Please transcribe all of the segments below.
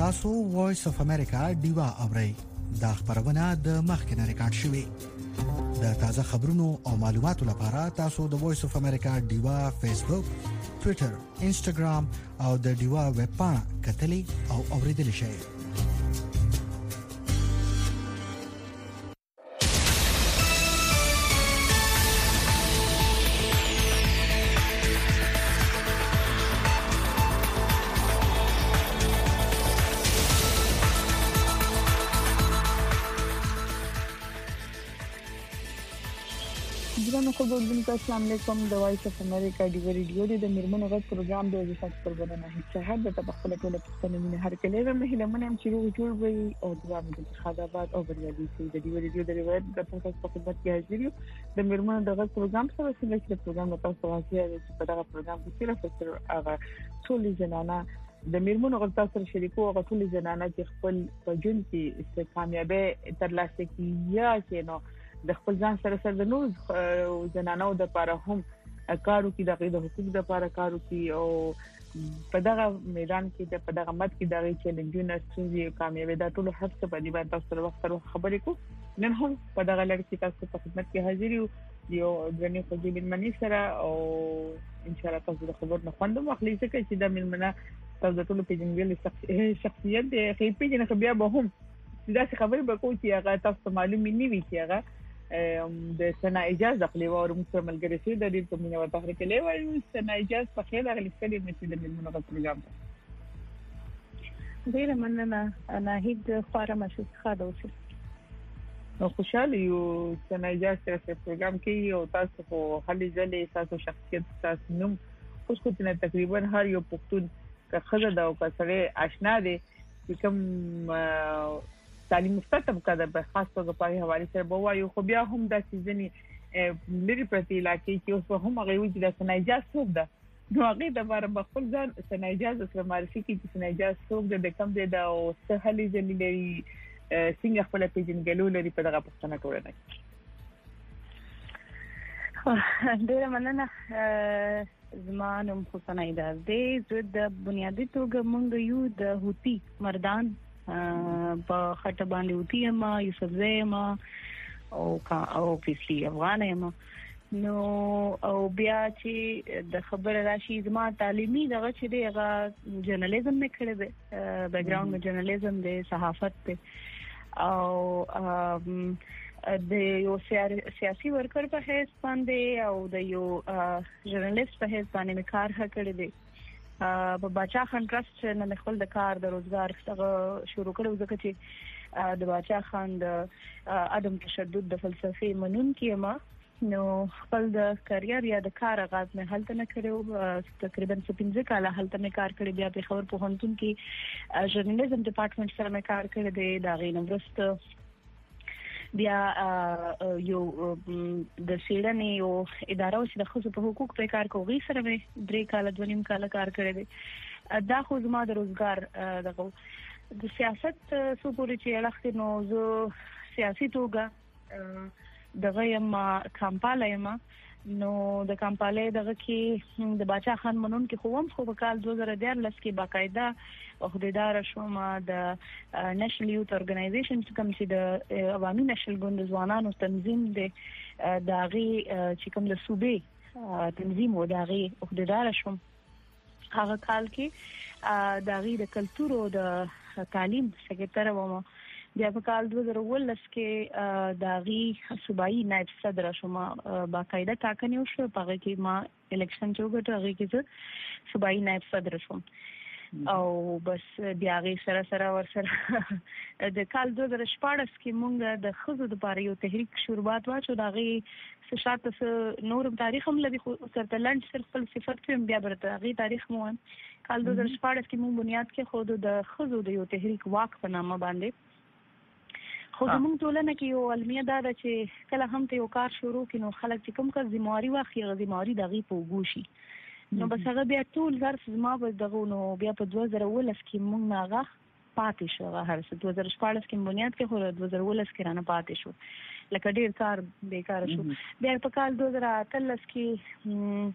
تاسو وایس اف امریکا ډیوا اورئ دا خبرونه د مخکنه ریکارډ شوې د تازه خبرونو او معلوماتو لپاره تاسو د وایس اف امریکا ډیوا فیسبوک، ټوئیټر، انسټاګرام او د ډیوا ویب پاڼه کتلې او اوریدل شئ. السلام علیکم د وایس اف امریکا دی ریډیو د میرمنو غږ پروګرام د وزارت پربنه هیڅ هر د تبخله ټول پښتنې هر کله مهله منم چې جوړ وي او د انتخابات او بریالي شي د دی ریډیو د روایت د تاسو په خدمت کې حاضر یو د میرمنو د غږ پروګرام سره چې پروګرام تاسو راځي چې په دغه پروګرام کې صرف هغه ټول جنانه د میرمنو غږ تاسو سره شریکو او ټول جنانه چې خپل په جون کې کامیابی ترلاسه کړي یا چې نو د خپل ځان سره د نوز زنانو د لپاره هم کارو کې د حقوق د لپاره کارو کې او په دغه میدان کې په دغه مد کې دغه چیلنجونه ستونزې کامیابی د ټولو هڅه په دې باندې تاسو سره خبرې کو نن هم په دغه لړ کې تاسو په خدمت کې حاضر یو غني خدای بن منی سره او ان شاء الله تاسو د خبر نه خوندم اخلي څه چې د مننه تاسو ټول په جنګل شخصیت د خېپې نه بیا به هم دا څه خبرې به کوم چې هغه تاسو معلومه نه وي چې هغه د سنا اجازه خپل او موږ ملګری شي د دې په مینه وته کې لوي سنا اجازه په خیر غلي کړي مې د مننه پروګرام ډیره مننه انا هیڅ خبره مشه خاله اوسه نو خوشاله یو سنا اجازه په پروګرام کې او تاسو په خالي ځلې تاسو شخصیت تاسو نوم خوش کوتنه تقریبا هر یو پښتون که خزه دا او کسره آشنا دي کوم تعلیم مفتتم کده به خاص توګه په حواله سره بوایو خو بیا هم د سيزني لري پرتی علاقې کې اوس هم هغه وی د سنایجاز څوک ده نو هغه د بار بخل ځان سنایجاز سره معرفي کې چې سنایجاز څوک د کم دی دا او سهلي ځلې لري څنګه خپل پیژنګلو لري په دغه پښتنه ټولنه کې ډیره مننه زمانم حسین ایداز دې د بنیادی توګه مونږ یو د هوتی مردان په خټه باندې وتی ما یوسف زما او پیسلی افغان یم نو او بیا چې د خبر راشي زما تعلیمي دغه چې دغه جرنالیزم مې کړی دی بیک ګراوند مې جرنالیزم دی صحافت دی او د یو سیاسي ورکر په حیث باندې او د یو ژورنالیست په حیث باندې مې کار کړی دی په باچا خان ټرست نه خپل د کار د روزګار څخه شروع کړو ځکه چې د باچا خان د عدم تشدد د فلسفي منون کې ما نو خپل د کرییر یا د کار آغاز مې هلته نه کړو تقریبا 15 کال هلته مې کار کړی بیا په خبر پوهنتون کې ژورنالیزم ډپارټمنټ سره مې کار کړی دی دا غینورست بیا یو د سیډنی یو اداره چې د خصوصي په حقوق په کار کوي سره مې 3 کال 2 کال کار کړی دی دا خو زما د روزګار دغه د سیاست سو پورې چې علاقه نو زه سیاسي توګه دغه یم کمپاله یم نو د کمپاله دغه کې د باچا خان منون کې خو په کال 2014 کې باقاعده عہدیدار شوم د نېشنل یوث اورګنایزیشن کوم چې د عوامي نشل ګوند ځوانانو تنظیم دی د غي چې کوم د صوبې تنظیم و د غي عہدیدار شوم هغه کال کې د غي د کلچر او د تعلیم سکرټر ومه بیا په کال 2019 کې د غي صوبایي نائب صدر شوم باقاعده ټاکنې وشو په هغه کې ما الیکشن جوړ هغه کې صوبایي نائب صدر شوم او بس بیا غي سره ورسره د کال 2014 کې مونږ د خزو د لپاره یو تحریک شروعات واچو دا غي شاته نور تاریخ هم لدی خو سره لند صرف صفات کې بیا برته غي تاریخ مو کال 2014 کې مونږ بنیاد کې خود د خزو د یو تحریک واک په نامه باندې خو زموږ ټولنه کې یو علمي دا ده چې کله هم ته یو کار شروع کینو خلک چې کوم کا ذمہواری واخلي ذمہواری دغه په وګوشي نو بس هغه بیا ټول ظرف زما په دغه نو بیا په 2019 کې مونږ هغه پاتې شو هر څه 2014 کې بنیاد کې خو 2019 کې رانه پاتې شو لکه ډیر کار بیکار شو بیا په کال 2013 کې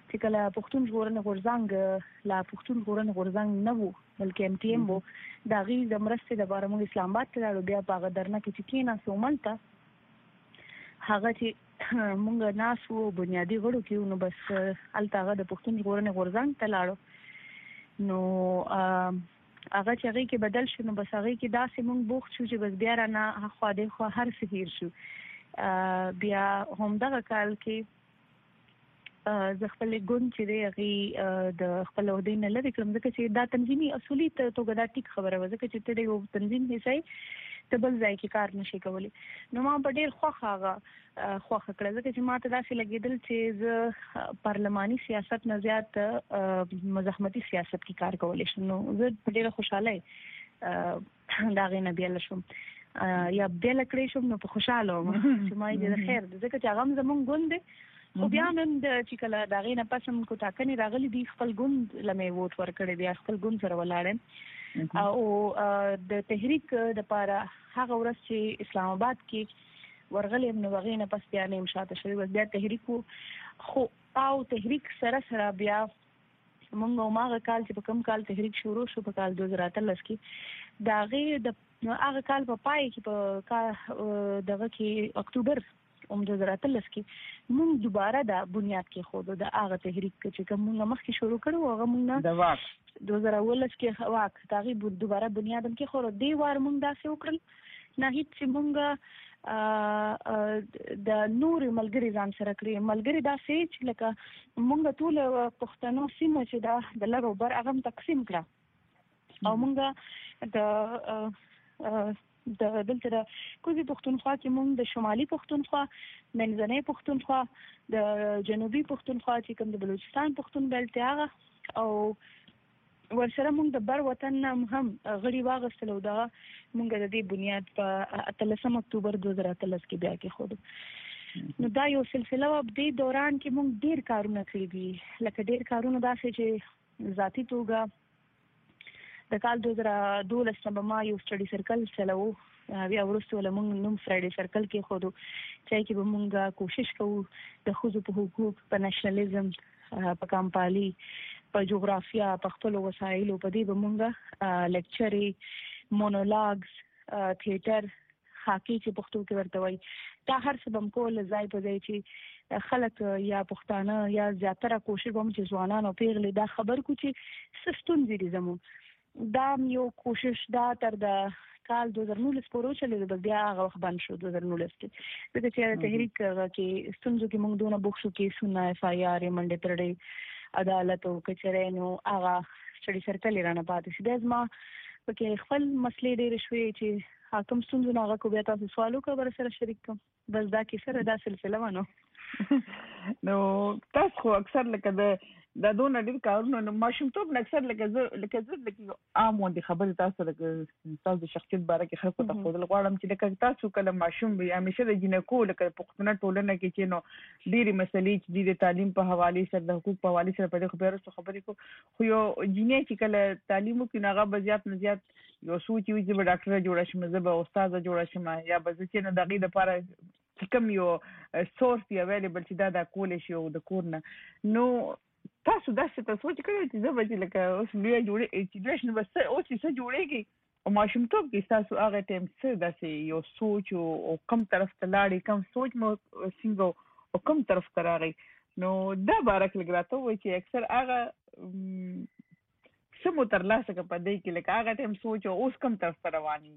چې کله پښتون ژغورنې غورځنګ لا پښتون ژغورنې غورځنګ نه وو بلکې MTM وو دا غي د مرستې د باره موږ اسلام آباد ته لاړو بیا په غدرنه کې چې کینا سوملته هغه چې موږ ناسو بنیادی غړو کې نو بس الته د پښتون ژغورنې غورځنګ ته لاړو نو هغه چې هغه کې بدل شو نو بس هغه کې داسې موږ بوخت شو چې بس بیا رانه خو د خو هر څه هیر شو بیا هم دغه کال کې ز خپل ګوند چې دی هغه د خپل ودین نه لري کوم ځکه چې دا تنظیمي اصولي توګه دا ټیک خبره وځه چې ته یو تنظیم هیڅ ته بل ځای کې کار نشي کولی نو ما په ډیر خوخه کړه ځکه چې ما ته داسې لګیدل چې ز پارلماني سیاست نه زیات مزاحمتي سیاست کې کار کولی شم نو زه ډیره خوشاله دا غي نه بیل شم یا بیل کړی شم نو په خوشاله وم چې ما دې خیر ځکه چې هغه زمونږ ګوند خو بیا نن د چې کله دا غي نه پسم کو ټاکنې راغلي دي خپل ګوند لمه ووټ ورکړي بیا خپل ګوند سره ولاړم او د تحریک د پاره هغه ورځ چې اسلام آباد کې ورغلم نو غي نه پس بیا نه مشاته شوی بیا تحریک خو او تحریک سره بیا موږ ماغه کال چې په کوم کال تحریک شروع شو په کال 2013 کې دا غي د هغه کال په پای کې په دغه کې اکتوبر 2013 کې موږ دوباره د بنیاد کې خود د هغه تحریک چې کوم موږ مخکې شروع کړو هغه موږ د واک 2019 کې واک تغیب دوباره بنیاد کې خور دی وار موږ داسې وکړل نه هیڅ موږ د نور ملګری ځان سره کړی ملګری داسې چې لکه موږ ټول پښتنو سیمه چې د لږ بر هغه تقسیم کړه او موږ د دلته د کوزي پښتونخوا چې موږ د شمالي پښتونخوا منځنۍ پښتونخوا د جنوبي پښتونخوا چې کوم د بلوچستان پښتون بلټ هغه او ورسره موږ د بر وطن هم غړي واغستلو دا موږ د دې بنیاد په 13 اکتوبر 2013 کې بیا کې خود نو دا یو سلسله و د دوران کې موږ ډیر کارونه کړی دي لکه ډیر کارونه داسې چې ذاتی توګه د کال 2012 ما یو سټډي سرکل چلاو بیا ورسته لمونږ نوم فرایډي سرکل کې خودو چې کې به مونږه کوشش کوو د خوځو په حقوق په نېشنلزم په کمپالي په جغرافیا په خپل وسایلو په دې به مونږه لیکچرې مونولاګز تھیټر حاکي چې پښتو کې ورته وایي دا هر څه بم کول ځای په ځای چې خلک یا پښتانه یا زیاتره کوشش کوم چې ځوانانو پیغلي دا خبر کو چې سستون دي زمو دا یو کوشش دا تر د کال 2019 پورې چلے بیا هغه وخت بند شو 2019 کې د چې تحریک کې ستونزو کې موږ دونه بوښو کې سونه FIR منډه ترډې عدالت او کچرینو هغه سټډي سرکل رانه پاتې شي د ما پکې خپل مسلې ډېر شوې چې حاکم ستونزو نه هغه کو بیا تاسو سوالو کوي سره شریک کوم بس دا کې سره دا سلسله ونه نو تاسو اکثر لکه د دونه ډیر کارونه نو ماشومتوب اکثر لکه عام وندي خبره تاسو لکه تاسو د شخصیت باره کې خلکو ته خودل غواړم چې لکه تاسو کله ماشوم وي همیشه د جنکو لکه پښتنه ټولنه کې چې نو ډیری مسلې چې د تعلیم په حواله سره د حقوق په حواله سره په دې خبرې کو خو یو جنې چې کله تعلیم کې ناغه بزیات نه زیات یو سوچ وي چې ډاکټر جوړ شم زه به استاد جوړ شم یا به چې نه دغه لپاره کوم یو سورس دی اویلیبل چې دا کول شي او د کورنه نو تاسو داسې تاسو چې کړئ چې زه به لکه اوس لوی جوړې چې دوی نو بس او چې څه جوړېږي او ماشومتوب کې تاسو هغه ټیم څه داسې یو سوچ او کوم طرف ته لاړې کوم سوچ مو څنګه او کوم طرف ته راغی نو دا بارک لګراته وای چې اکثر هغه سمو تر لاسه په دې کې لکه هغه ټیم سوچ او اوس کوم طرف ته رواني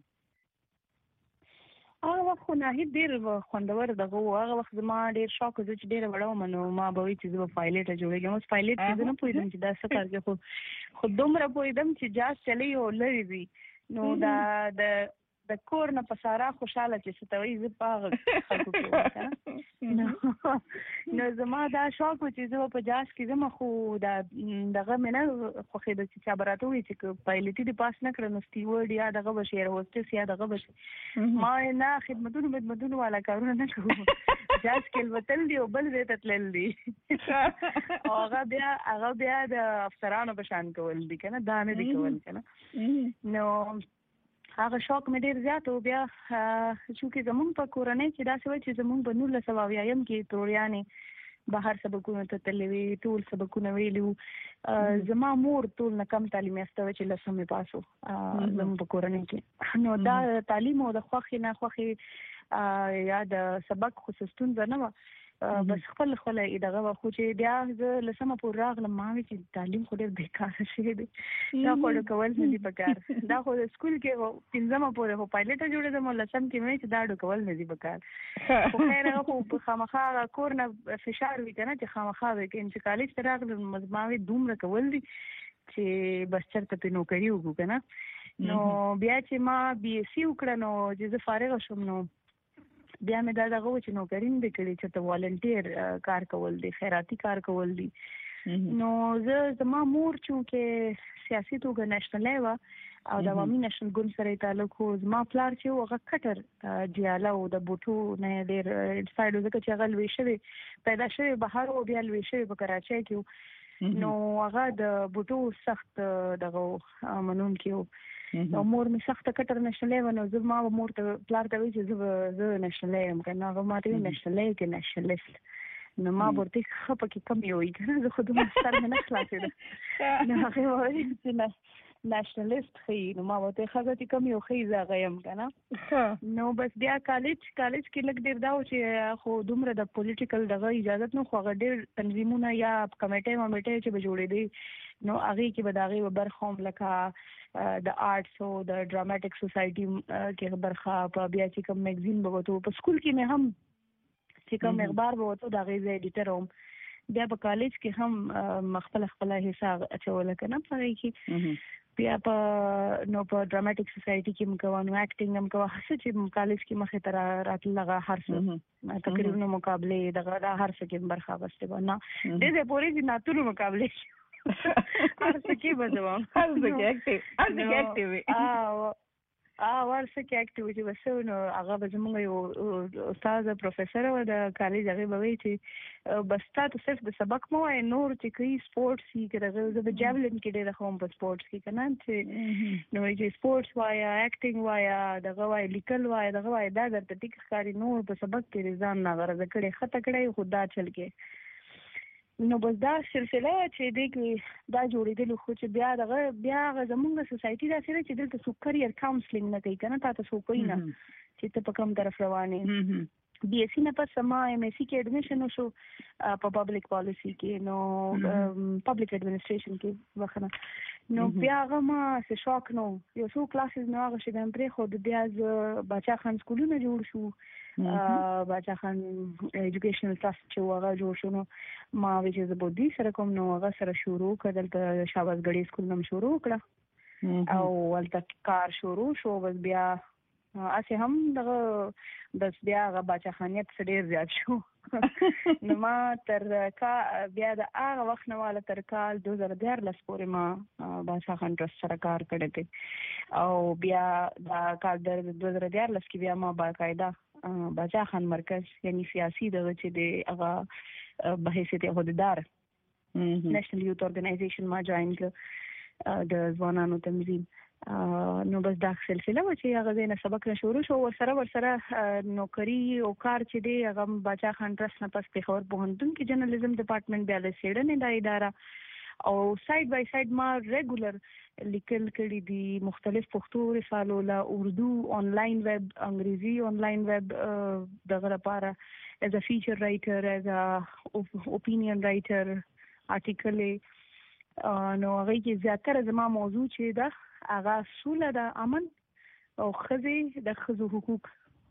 هغه وخت نه ډیر خوندور دغه هغه وخت زما ډیر شوق و چې ډیر وړاو منو ما به وی چې زه فایلیټ جوړېږم اوس فایلیټ چې نه پوهیدم چې دا څه کارږي خو دومره پوهیدم چې جاز چلی او لري وي نو دا د کور نه پساره خوشاله چې ستوي زه پاغه خلکو کې نو زما دا شوق و چې زه په جاز کې زما خو دا دغه منه خو خېد چې چابراتو وي چې پایلټي دی پاس نه کړم سټیورډ یا دغه بشیر هوستس یا دغه بش ما نه خدمتونو والا کارونه نه کوم جاز کې وتل دی او بل دې تتلل دي هغه بیا د افسرانو بشان کول دي کنه دا نه دي کول کنه نو هغه شوق مې ډیر زیات او بیا چې زمونږ په کورنۍ کې دا څه و چې زمونږ په 1900 کې تروریانې بهر سبقونه ته تلوي ټول سبقونه ویلو زما مور ټول نه کم تعلیم یافته چې لسمه پاسو زموږ په کورنۍ کې نو دا تعلیم او د خوخي نه خوخي یا د سبق خصوصتون نه بس خپل دغه خو چې بیا زه لسمه پور راغلم ما چې تعلیم خو ډېر بیکاره شي دي دا خو کول نه دي پکار دا خو سکول کې پنځمه پورې هو پایلټ جوړې د لسم کې مې چې دا کول نه دي پکار خو خیر هغه خامخا کور نه فشار وی کنه چې خامخا وی چې کالج ته راغلم مزماوي دومره کول دي چې بس چرته په نوکری وګو کنه نو بیا چې ما بي اس سی وکړه نو چې زه فارغ شوم نو بیا مې دا دغه چې نوکرین به کړی چې ته والنټیر کار کول دي خیراتي کار کول دي نو زما مور چې سیاسي توګه نېشنل لیوا او د عوامي نېشنل ګوند سره تعلق خو زما پلار چې هغه کټر جیاله او د بوټو نه ډېر سایډ وکړي چې هغه لوي شوی پیدا شوی بهر او بیا لوي شوی په کراچۍ کې نو هغه د بوټو سخت دغه منون کې نو مور می سخت کټر نشلې ونه زما مور ته پلار ته وی چې زه نشلې هم کنه هغه ماته نشلې کې نشلې نو ما ورته خپه کې کم یو کنه زه خو د مستر نه خلاصې نو هغه وایي چې نېشنلیست خي نو ما ورته خاطر کم یو خي زغیم کنه نو بس بیا کالج کې لګ ډیر دا چې خو دومره د پولیټیکل دغه اجازه نه خو ډیر تنظیمونه یا کمیټه چې به جوړې دي نو هغه کې به داغه برخوم لکه د آرټس او د ډراماټیک سوسایټي کې برخه په بیا چې کوم میگزین به وته په سکول کې مې هم چې کوم اخبار به وته داغه زه ایډیټر وم بیا په کالج کې هم خپل حساب اچول کنه پاره کې بیا په ډراماټیک سوسایټي کې مکوانو اکټینګ هم کوه چې کالج کې مخه تر راتلغه هر څه تقریبا مقابله دغه هر څه کې برخه واستې نه د دې پورې چې ناتورو مقابله هر څه کې بځوم هر څه کې اکټیوي ورسه کې اکټیویټي وسونه هغه زموږ یو استاد پروفیسور و د کالج هغه به وی چې بس تاسو صرف د سبق مو نور چې کوي سپورتس کې دغه د جاولین کې ډېر خوم په سپورتس کې کنه چې نو چې سپورتس وایا اکټینګ وایا دغه وای لیکل وای دغه وای دا د ټیک ښکاری نور په سبق کې ځان نه غرض کړي خطه کړي خدا چل کې نو بس دا سلسله چې دغه دا جوړېدل خو چې بیا زموږ سوسایټي دا سره چې دلته سو کریئر کاونسلینګ نه کوي کنه تاسو کوی نه چې ته په کوم طرف روانه بي اس سی نه پس ما ام اس سی کې اډمیشن وشو په پبلک پالیسی کې نو پبلک اډمنسټریشن کې وخنه نو بیا هغه ما څه شوق نو یو څو کلاسز نو هغه چې پرې خو د بیا ز بچا خان سکولونه جوړ شو بچا خان ایجوکیشنل ټرست چې هغه جوړ شو نو ما چې د بودی سره کوم نو هغه سره شروع کړل د شاباسګړی سکول نم شروع کړه او ولته کار شروع شو بس بیا اسه هم دغه بس بیا غ بچا خانیت ډیر زیات شو نو ما تر کا بیا د هغه وخت نه والا تر کال 2014 پورې ما بچا خان ټرست سره کار کړی دی او بیا د کال 2014 کې بیا ما باقاعده بچا خان مرکز یعنی سیاسي دغه چې د هغه بحیثیت عہدیدار نېشنل یوث اورګنایزیشن ما جوائن کړ د ځوانانو تنظیم نو بس دا سلسله و چې هغه زینه سبق نه شروع شو ورسره نوکری او کار چې دی هغه بچا خان ټرست نه پس په خبر پوهنتون کې جرنالیزم ډپارټمنټ بیا د سیډن د اداره او ساید بای ساید ما ریګولر لیکل کړي دي مختلف پښتو رسالو لا اردو آنلاین ویب انګریزي آنلاین ویب دغه لپاره as a feature writer as a opinion writer article نو هغه کې زیاتره زما موضوع چې دا هغه سوله د امن او خزي د خزو حقوق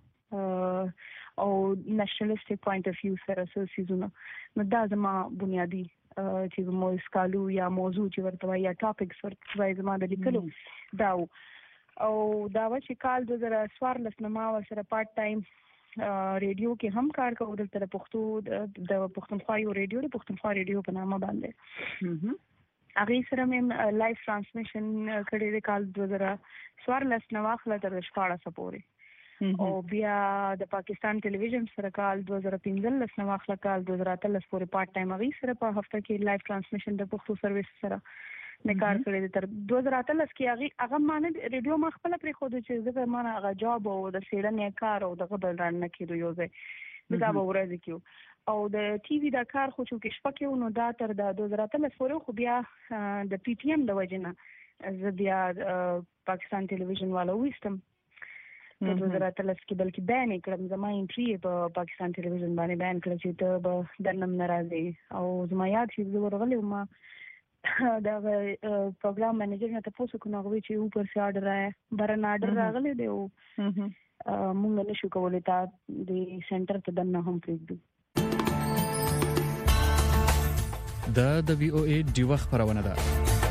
او نېشنلیسټیک پوینټ اف ویو سره سيزونه نو دا زما بنیادی چې مو اسکالو یا موضوع چې ورته یا ټاپکس ورته زما د لیکلو دا او دا چې کال 2014 نما سره پارت ټایم ریډیو کې هم کار کوم د پښتو د پښتونخوا یو ریډیو د پښتونخوا ریډیو په نامه باندې هغه سره مې لایف ټرانسمیشن کړی د کال 2014 نو واخله تر 14 پورې او بیا د پاکستان ټلویزیون سره کال 2015 نو واخله کال 2013 پورې پارت ټایم هغه سره په هفته کې لایف ټرانسمیشن د پښتو سرویس سره مې کار کړی تر 2013 کې هغه مانه ریډیو ما خپل پرې خو د چې زه مانه هغه جاب او د سیډن کار او دغه بل ران نه کېدو یو ځای دا به ورځ کېو او د ټي وي دا کار خو چې شپه کې نو دا تر د 2013 پورې خو بیا د پی ټی ایم د وجنه زه بیا پاکستان ټلویزیون والو وستم د 2013 کې بلکې بیان کړم زما انټری په پاکستان ټلویزیون باندې بیان کړ چې ته به درنم ناراضي او زما یاد شي زه ورغلی ما دا پروګرام منیجر نه تاسو کو نو وی چې اوپر سے آرډر برن آرډر راغلی دی او مونږ نشو کولای تا د سنټر ته دنه هم پریږدو د وی او ای ډیوه خبرونه ده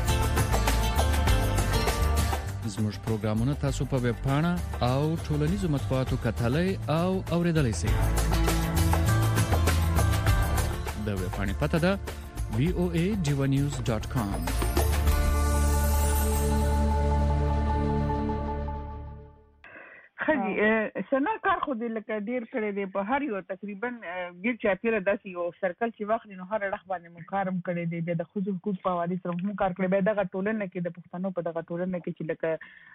زموږ پروګرامونه تاسو په ویب پاڼه او ټولنیزو مطبوعاتو کتلای او اوریدلای شئ د ویب پاڼې پته ده voa.divanews.com خدي سنا کار خو دې لکه ډیر کړی دی په هر یو تقریبا ګیر چاپیره داسې یو سرکل چې واخلي نو هر اړخ باندې مقارم کړی دی د خصوصي حقوق په حواله سره هم کار کړی دی دغه ټولنه کې د پښتنو په دغه ټولنه کې چې لکه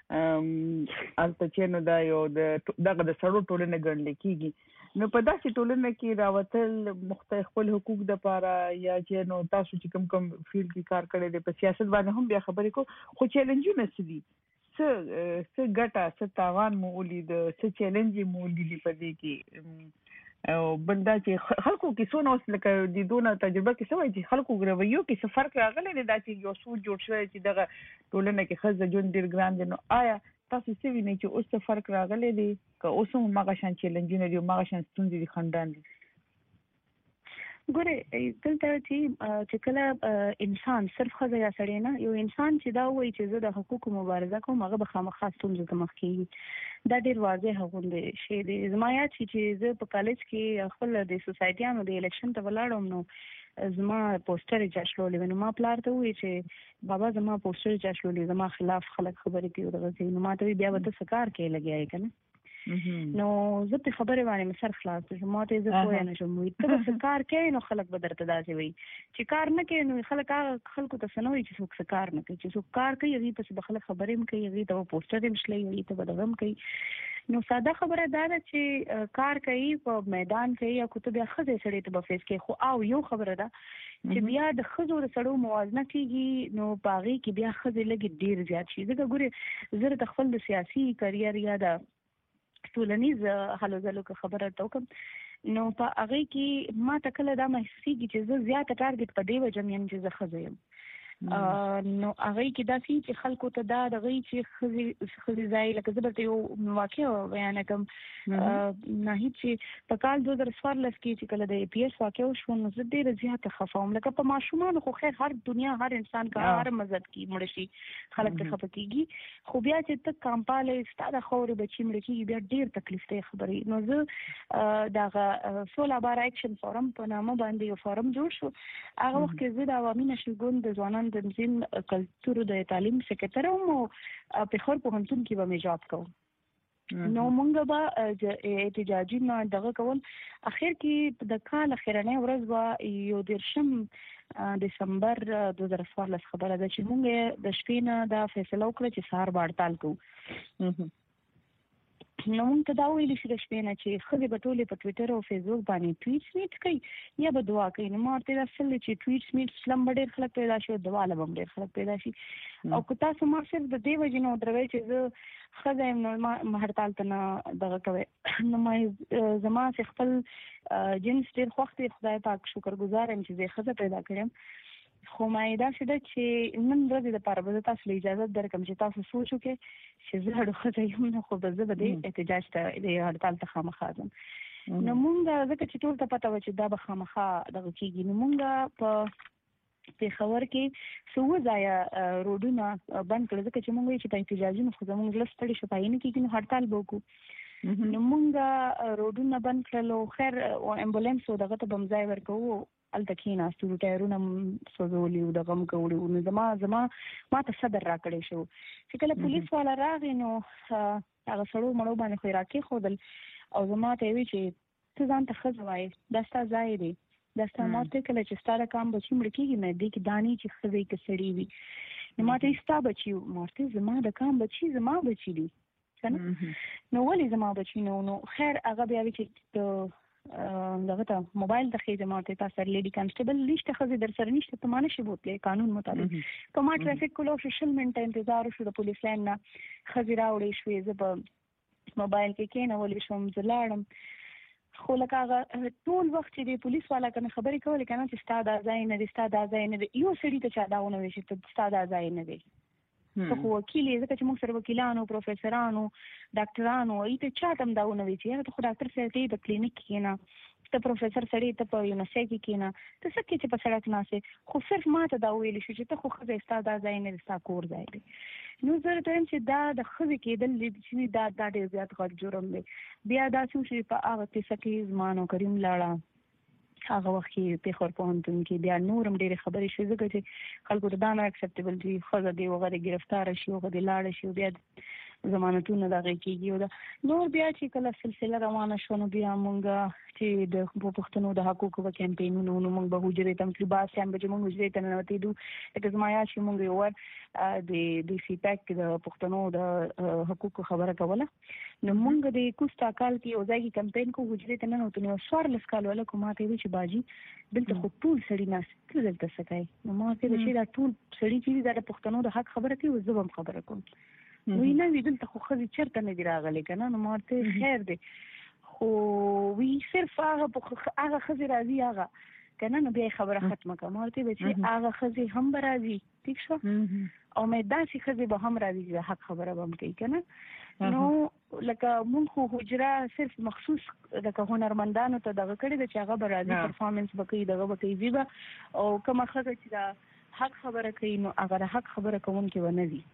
التچینو دا یو دغه د سړو ټولنه ګڼل کېږي نو په داسې ټولنه کې راوتل مختلف خپل حقوق د لپاره یا چې نو تاسو چې کوم فیلډ کې کار کړی دی په سیاست باندې هم بیا خبرې کو خو چیلنجونه سدي څه ګټه څه تاوان مو ولید څه چیلنج مو ولید په دې کې او بلدا چې خلکو کې څونه اوس لکه د دونه تجربه کې څه وایي چې خلکو غوړیو کې څه فرق راغلی دی دا چې یو سوچ جوړ شوی چې دغه ټولنه کې خزه جون ډیر ګران دي نو آیا تاسو څه وینئ چې اوس څه فرق راغلی دی که اوس هم هغه شان چیلنجونه دي هغه شان ستونزې دي خندان دي ګوره دلته چې کله انسان صرف خزه یا سړی نه یو انسان چې دا وایي چې زه د حقوقو مبارزه کوم هغه به خامخا ستونزو ته مخ کېږي دا ډیر واضح غونډه شی دی زما یاد چې زه په کالج کې خپل د سوسایټیانو د الیکشن ته ولاړم نو زما پوسټر چاشلولې نو ما پلار ته وی چې بابا زما پوسټر چاشلولې زما خلاف خلک خبرې کوي دغه نو ما ته بیا وته سکار کې لګیای کنه نو زه په خبره باندې سر خلاص شوم ما ته زه پوهه نشم وی ته څه کار کوي نو خلک به درته داسې وي چې کار نه کوي نو خلکو ته سنوي چې څوک کار نه کوي چې څوک کار کوي هغه په خلک خبرې هم کوي هغه ته پوسټر هم شلي هغه ته بدغم کوي نو ساده خبره دا ده چې کار کوي په میدان کې یا کوته بیا خزه سړی ته په فیس کې خو او یو خبره ده چې بیا د خزو سره موازنه کیږي نو باغی کې بیا خزه لګي ډیر زیات شي ځکه ګوره زه د خپل سیاسي کرییر یا د ټولنیز حالو زلو خبره توکم نو په هغه کې ما تکله دا محسوسيږي چې زه زیات ټارګټ په دی وجم یم چې زه خزم نو هغه کې دا چې خلکو ته دا دغه چې خزي ځای لکه زه به یو واقعي بیان کوم نه هیڅ په کال 2014 کې چې کله د پی ایس واقعي شو نو زه ډیر زیات خفاوم لکه په ماشومان خو خیر هر دنیا هر انسان کا هر مزد کی مرشي خلک ته خپکیږي خو بیا چې ته کمپاله ستاده خوري بچی مرکی بیا ډیر تکلیف ته خبري نو زه دغه سولا بار اکشن فورم په نامه باندې یو فورم جوړ شو هغه وخت کې زه د عوامي نشریګون د ځوانان د تنظیم کلچر د تعلیم سکرټر او په خور په هنتون کې به مې جاب کوم نو مونږ به احتجاجي نه دغه کول اخر کې د کال اخرنه ورځ به یو درشم دسمبر 2014 خبره ده چې مونږ د شپې نه دا فیصله وکړه چې سهار به هړتال کوو نو موږ ته دا ویل شي د شپې نه چې خزه په ټوله په ټوئیټر او فیسبوک باندې ټویټس میټ کوي یا به دعا کوي نو مارته دا اصل چې ټویټس میټ سلام ډېر خلک پیدا شي او دعا لبم ډېر خلک پیدا شي او که تاسو ما صرف د دې وجې نو دروي چې زه خزه نو ما هړتال ته نه دغه کوي نو ما زما خپل جنس ډېر خوښ دی خدای پاک شکرګزار یم چې زه خزه پیدا کړم خو مې دا څه ده چې نن ورځې د پاره به تاسو اجازه درکم چې تاسو سوچ وکړئ چې زه هغه خزه یم نو خو به زه به د احتجاج ته د هړتال ته خامخا ځم نو مونږ ځکه چې ټول ته پته و چې دا به خامخا دغه کېږي نو مونږ په خبر کې څو ځای روډونه بند کړل ځکه چې مونږ چې په احتجاجونو خو زموږ لستړي شپاینه کېږي نو هړتال وکړو نو مونږ روډونه بند کړل خیر او امبولانس دغه ته بمځای ورکو التکینا ستورو ټایرونه سوزولي او دغه مکوړو نو زما ما ته صدر راکړې شو چې کله پولیس والا راغی نو هغه سړو مړو باندې خو راکې خودل او زما ته وی چې ته ځان ته خزوای داستا ځای دی داستا ماته کله چې ستاره کام بچی مړ کېږي مې دې کې دانی چې خزې کې سړی وي نو ماته استا بچي ماته زما د کام بچي زما بچي دي کنه نو ولې زما بچي نو خیر هغه بیا چې دغه ته موبایل د خې جماعت تاسو لیډي کانسټیبل نشته خزي در سره نشته ته مانه شي بوتله قانون مطابق کما ټرافیک کولو شل منټه انتظار شو د پولیس لاین نه خزي راوړې شوې زه په موبایل کې کېنولې شوم زلاړم خو لکه هغه ټول وخت چې د پولیس والا کنه خبرې کولې کنه چې ستاده ځای نه دي ستاده ځای نه دي یو سړی ته چا داونه وي چې ته ستاده ځای نه دي ته خو وکیل یې ځکه چې موږ سره وکیلانو پروفیسورانو ډاکټرانو ایته چا تم داونه وي چې ته خو ډاکټر سره ته په کلینیک کې نه ته پروفیسور سړی ته په یونیورسيټي کې نه ته څه کې چې په سړک ناسه خو صرف ماته دا ویل شي چې ته خو خزه ستاده ځای نه دي ستا کور ځای دی نو زه ته چې دا د خزه کېدل چې دا ډېر زیات غټ جرم دی بیا دا چې په هغه کې سکه زمانو کریم لاړه هغه وخت په خور پونتون کې بیا نورم ډېر خبرې شوې ځکه چې خلکو ته دا نه اکسپټیبل دي خزه دی وغه گرفتار شي او غدي لاړ شي بیا ضمانتونه دغه کېږي او دا نور بیا چې کله سلسله روانه شونه بیا مونږ چې د پښتنو د حقوقو کمپاینونو مونږ به حجرې تم کې باسه هم به مونږ حجرې ته نوتی دو لکه زمایا چې مونږ یو د سی پیک د پښتنو د حقوقو خبره کوله نو مونږ د کوستا کال کې یو ځای کمپاین کو حجرې ته نه نوته نو سوار لسکال ولا کومه ته چې باجی دلته خو ټول سړی ناس ټول دلته سکای نو ما ته چې دا ټول سړی چې د پښتنو د حق خبره کوي زه هم خبره کوم وی نه وی دلته خو خزي چرته نه دی راغلی کنه نو مارته خیر دی خو وی صرف هغه خزي راځي هغه کنه نو بیا خبره ختمه کوم مارته به چې هغه خزي هم راځي ٹھیک شو او مې داسې خزي به هم راځي چې حق خبره به کوي کنه نو لکه مونږ خو حجره صرف مخصوص لکه هنرمندانو ته دغه کړی د چې هغه به راځي پرفارمنس وکړي دغه به کوي زیبا او کومه خزه چې دا حق خبره کوي نو هغه حق خبره کوونکی ونه وي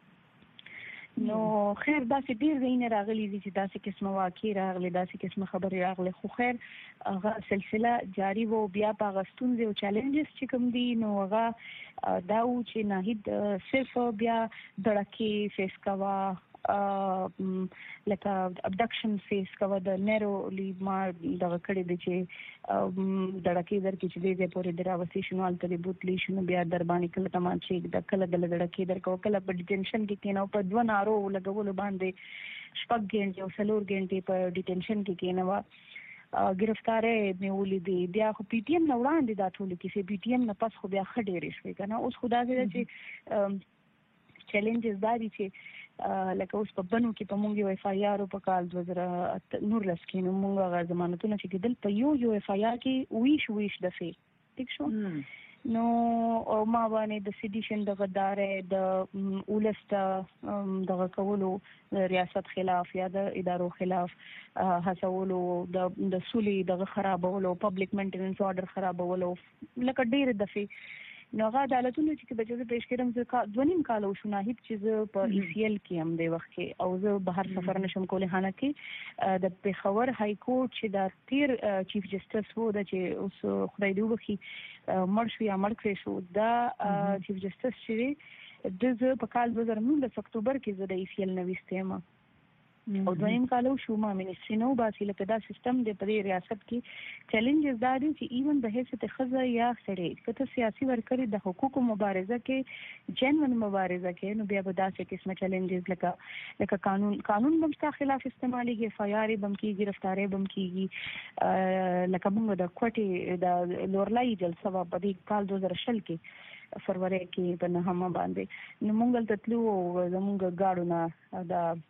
نو خیر داسې ډیر زینه راغلي دي چې داسې قسمه واقع راغلي داسې قسمه خبرې راغلي خو خیر هغه سلسله جاری وو بیا په غستون او چیلنجز چې کوم دي نو هغه دا و چې ناهید صرف بیا دړکې فیس کوا لکه ابډکشن فیس کوا د نیرولی ما دغه کړي دي چې دړکې در کې چې دې پورې دراوسی شنوال ته بوتلی شنو بیا در باندې کله تمان چې د کله د دړکې در کله په ډیټنشن کې کینو په 2 نارو لګول باندې شپږ غنټې او 4 غنټې په ډیټنشن کې کینو گرفتارې میولې دي بیا خو پی ټی ایم نه وړاندې دا ټول کې سي پی ټی ایم نه پس خو بیا خډېرې شوې کنه اوس خدا دې چې چیلنجز داري چې لکه اوس په بنو کې په مونږ یو اف آی آر په کال 2019 کې نو مونږ غا ضمانتونه چې کېدل په یو اف آی آر کې ویش دفه ٹھیک شو نو ما باندې د سیډیشن د غدارې د اولست د کولو ریاست خلاف یا د ادارو خلاف هڅولو د سولې د خرابولو پبلک مینټیننس آرډر خرابولو لکه ډېر دفه نو هغه عدالتونو چې به جزه پیش کړم زه 2.5 کال وشو ناهید چې زه په ای سی ال کې هم د وخت کې او زه بهر سفر نشم کولای خانه کې د پیښور های کورټ چې د تیر چیف جسټس وو د چې اوس خدای دې وبخي مړ شو یا مړ کړی شو دا چیف جسټس چې د په کال 2019 اکتوبر کې زه د ای سی ال نوښتم او 2.5 کال شو ما منسټری نو باسي لکه دا سیستم د پرې ریاست کې چیلنجز داري چې ایون به هیڅ ته خزه یا سړی کته سیاسي ورکړي د حقوقو مبارزه کې جنون مبارزه کې نو بیا به داسې قسمه چیلنجز لکه قانون بمستا خلاف استعمالي کې فیاري بم کې گرفتاری بم کې لکه موږ د کوټي د لورلای جلسه په دې کال 2020 کې فروری کې په نهمه باندې نو موږ تلو زموږ گاډو نه دا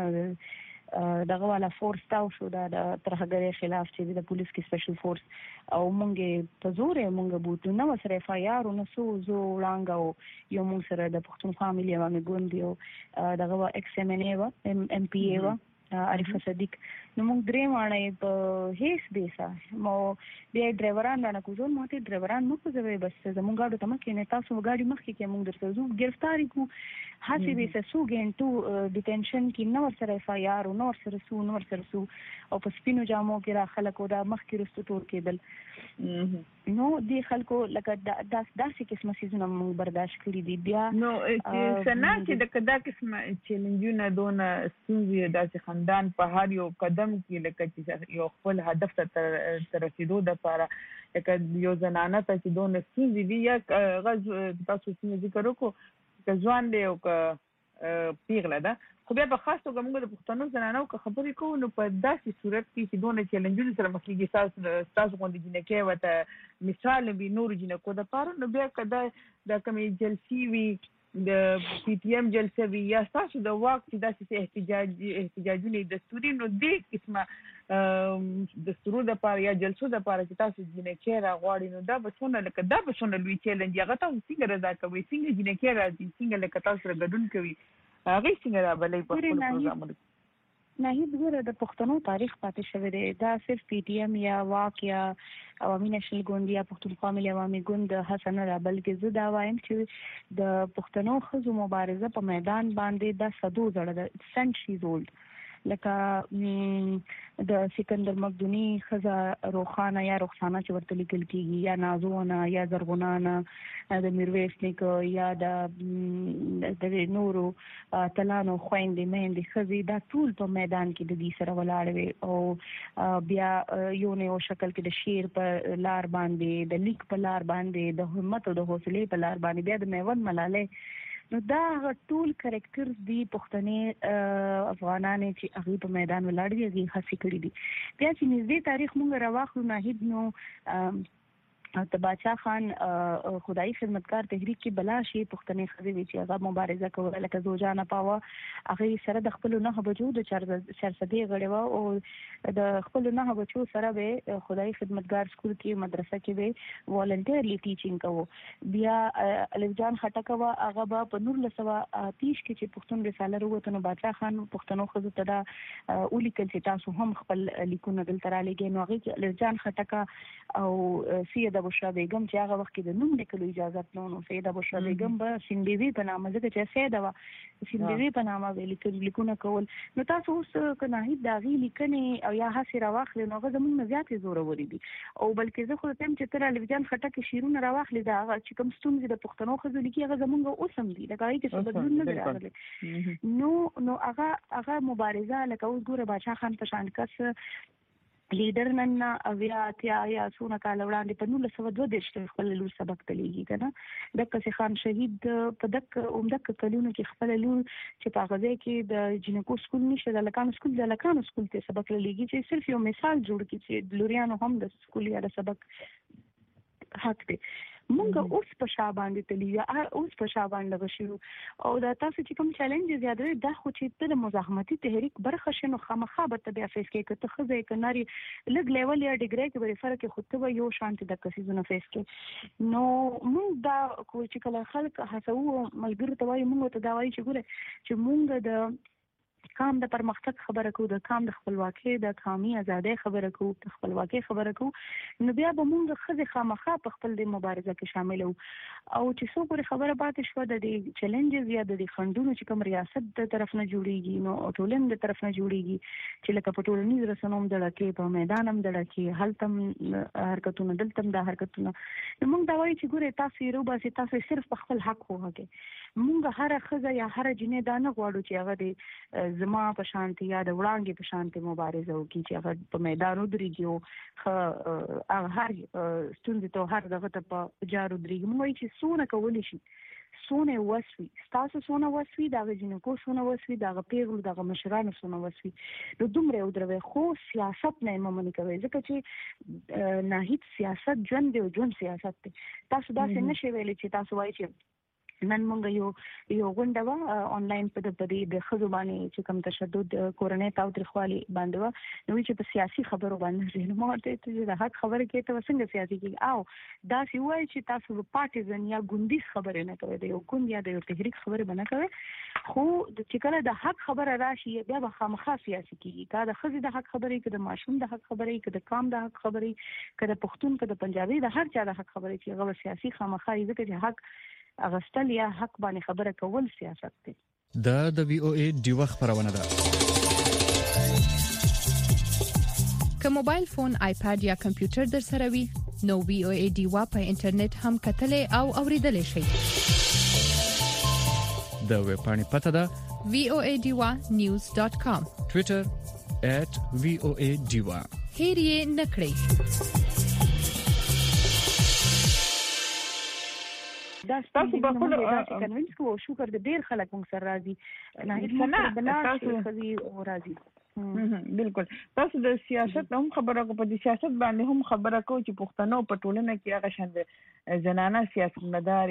دغه والا فورس تاو شو د ترهګری خلاف چې د پولیس کې سپیشل فورس او مونږه په زور مونږه بوتو نو سره اف آی آر نو سو زو وړاندې یو مونږ سره د پښتون فاميلي باندې ګوندیو دغه ایکس ام ان ای و ام پی ای و عارف صدیق نو موږ درې مانه په هیڅ بیسا مو بیا ډرایوران نه کوزول ماته ډرایوران نو کوزوي بس زموږ غاډو ته مکه نه تاسو غاډي مخ کې موږ درته زو گرفتاری کو حسي بیسه سو ګنټو ډیټنشن کې نو سره اف آی آر نو سره سو او په سپینو جامو کې را خلکو دا مخ کې رستو تور کېدل نو دی خلکو لکه داسې قسمه سيزونه موږ برداشت کړی دي بیا نو چې سنا چې د کدا قسمه چیلنجونه دونه ستونزې داسې خاندان په هر یو قدم کې لکه چې یو خپل هدف ته رسیدو د لپاره لکه یو زنانه ته چې دونه ستونزې دي یا غږ تاسو څنګه ذکر وکړو که ځوان دی او که پیغله ده. خو بیا په خاص توګه موږ د پښتنو زنانو که خبرې کوو نو په داسې صورت کې چې دونه چیلنجونه سره مخ کېږي تاسو غوندې جنکۍ ورته مثال وي نورو جنکو دپاره، نو بیا که دا کومې جلسې وي د پی ټي ایم جلسه وي یا ستاسو د واک چې داسې احتجاجونه دستوري، نو دې قسمه دستورو دپاره یا جلسو دپاره چې تاسو جنکۍ راغواړئ، نو دا به څونه لوی چیلنج هغه تاسو څنګه رضا کوئ؟ څنګه جنکۍ راځي؟ څنګه لکه تاسو سره ګډون کوي هغه څنګه رابلې په خپل پروګرامونو؟ نه هیڅ ګوره د پښتنو تاریخ پاتې شوی دی. دا صرف پی ټي ایم یا واک یا عوامي نشل ګوند یا پښتونخوا ملي عوامي ګوند هڅه نه ده، بلکې زه دا وایم چې د پښتنو ښځو مبارزه په میدان باندې دا صدو زړه ده، سنچریز اولډ. لکه د سکندر مقدوني ښځه روخانه یا رخسانه چې ورته لیکل کېږي، یا نازونه یا زرغونانه، د میرویس نیکه یا د نورو تلانو خویندې میندې ښځې، دا ټول په میدان کې د دې سره ولاړ وي. او بیا یو نه یو شکل کې د شعر په لار باندې، د لیک په لار باندې، د همت او د حوصلې په لار باندې، بیا د میوند ملالۍ، نو دا ټول کریکټرز دي پښتنې افغانانې چې هغه په میدان ولاړ دي، هغه هڅې کړې دي. بیا چې نږدې تاریخ مونږ راواخلو ناهید، نو د باچا خان خدای خدمتګار تحریک کې بلا شي پښتنې ښځې وي چې هغه مبارزه کوله، لکه زوجانه پاوه هغه سره د خپل 9 بجو د چرسدې غړې و او د خپل 9 بچو سره به خدای خدمتګار سکول کې مدرسه کې به والنټیرلی ټیچینګ کوو. بیا الف جان خټک و هغه به په 1930 کې چې پښتون رساله وروته، نو باچا خان پښتنو ښځو ته دا ولیکل چې تاسو هم خپل لیکونه دلته را لېږئ. نو هغې الف جان خټک او سیده بشرا بیگم چې هغه وخت کې د نوم لیکلو اجازه نه و، سیده بشرا بیگم به سیندوی په نامه، ځکه چې سیده وه سیندوی په نامه به لیکونه کول. نو تاسو اوس که ناهید د هغې لیکنې او یا هڅې راواخلې، نو هغه زموږ نه زیاتې زورورې دي. او بلکې زه خو ته چې ته الف جان خټک شعرونه راواخلې، د هغه چې کوم ستونزې د پښتنو ښځو لیکي هغه زموږ اوس هم دي، لکه هغې کې څه بدلون نه دی راغلی. نو هغه مبارزه لکه اوس ګوره باچا خان په شان کس لیډر نن اویا اتیا یا څونه کال وړاندې په 1932 کې خپل لور سبق تلېږي که نه، دکه خان شهید په دک کلونو کې خپل لور چې په هغه ځای کې د جنکو سکول نشته، د لکانو سکول ته سبق لېږي، چې صرف یو مثال جوړ کړي چې د لوریانو هم د سکول یا د سبق حق دی. مونږ اوس په شا باندې تللی، اوس په شا باندې غشو. او دا تاسو چې کوم چیلنجز یادوي، دا خو چې ته د مزاحمتي تحریک برخه شنو خامخا به ته بیا فیس کې که ته ښځه که ناري لږ لیول یا ډیګرۍ کې به فرق خو ته به یو شانتې د کسیزونه فیس کې. نو مونږ دا چې کله خلک هڅوو ملګرو ته وایي، مونږ ته دا وایي چې ګوره چې مونږ د کام د پرمختګ خبره کوو، د کام د خپلواکۍ د قومي ازادۍ خبره کوو، د خپلواکۍ خبره کوو، نو بیا به مونږ ښځې خامخا په خپل د مبارزه کې شامل وو. او چې څو پورې خبره پاتې شوه د دې چیلنجز یا د دې خنډونو چې کوم ریاست د طرف نه جوړیږي، نو ټولنې د طرف نه جوړیږي، چې لکه په ټولنیز رسنیو هم دړه کې، په میدان هم دړه کې، هلته هم حرکتونه، دلته هم دا حرکتونه. نو مونږ دا وایو چې ګورئ تاسو یې روباسئ، تاسو صرف په خپل حق وغږئ. مونږ هره ښځه یا هره جنۍ دا نه غواړو چې هغه د زما په شانتي یا د وړانګې په شانتي مبارزه وکړي، چې هغه په میدان ودرېږي او هر ستونزې ته هر دغه ته په جار ودرېږي. موږ وایو چې څونه کولی شي، څونه وس وي، ستاسو څونه وس وي، د هغه جنکو څونه وس وي، د هغه پیغلو د هغه مشرانو څونه وس وي، نو دومره یې ودروئ. خو سیاست نه یې مه منې کوئ، ځکه چې ناهید سیاست ژوند دی او ژوند سیاست دی. تاسو داسې نه شئ ویلی چې تاسو وایي چې نن مونږ یو غونډه وه آنلاین په دې د ښځو باندې چې کوم تشدد کورنۍ تاوتریخوالي باندې وه، نو چې په سیاسي خبرو باندې نو ما ورته چې د حق خبرې کوې ته به څنګه سیاسي کېږي، او داسې ووایي چې تاسو پارټیزن یا ګوندیز خبرې نه کوئ، د یو ګوند یا د یو تحریک خبرې به نه کوئ. خو چې کله د حق خبره راشي بیا به خامخا سیاسي کېږي، که د ښځې د حق خبرې، که د ماشوم د حق خبرې، که د قام د حق خبرې، که د پښتون، که د پنجابي، د هر چا د حق خبرې چې هغه سیاسي خامخا وي، ځکه چې حق اغستل یا حق باندې خبره کول سیاست دی. دا د وی او ای ډیوه خبرونه ده. که موبایل فون، آیپاد یا کمپیوټر در سره وي، نو وی او ای ډیوه په انټرنیټ هم کتلې او اوریدلې شئ. د ویب پاڼې پته ده voadewa.news.com، ټوئیټر @voadewa. هیر یې نکړئ. دا تاسو په خپل کنوینس کو شکر د ډیر خلک موږ سره راځي نه هیڅ بلار خزي او راځي بالکل. تاسو د سیاست هم خبره کو، په سیاست باندې هم خبره کو چې پښتنو په ټولنه کې هغه شان زنانه سیاستمدار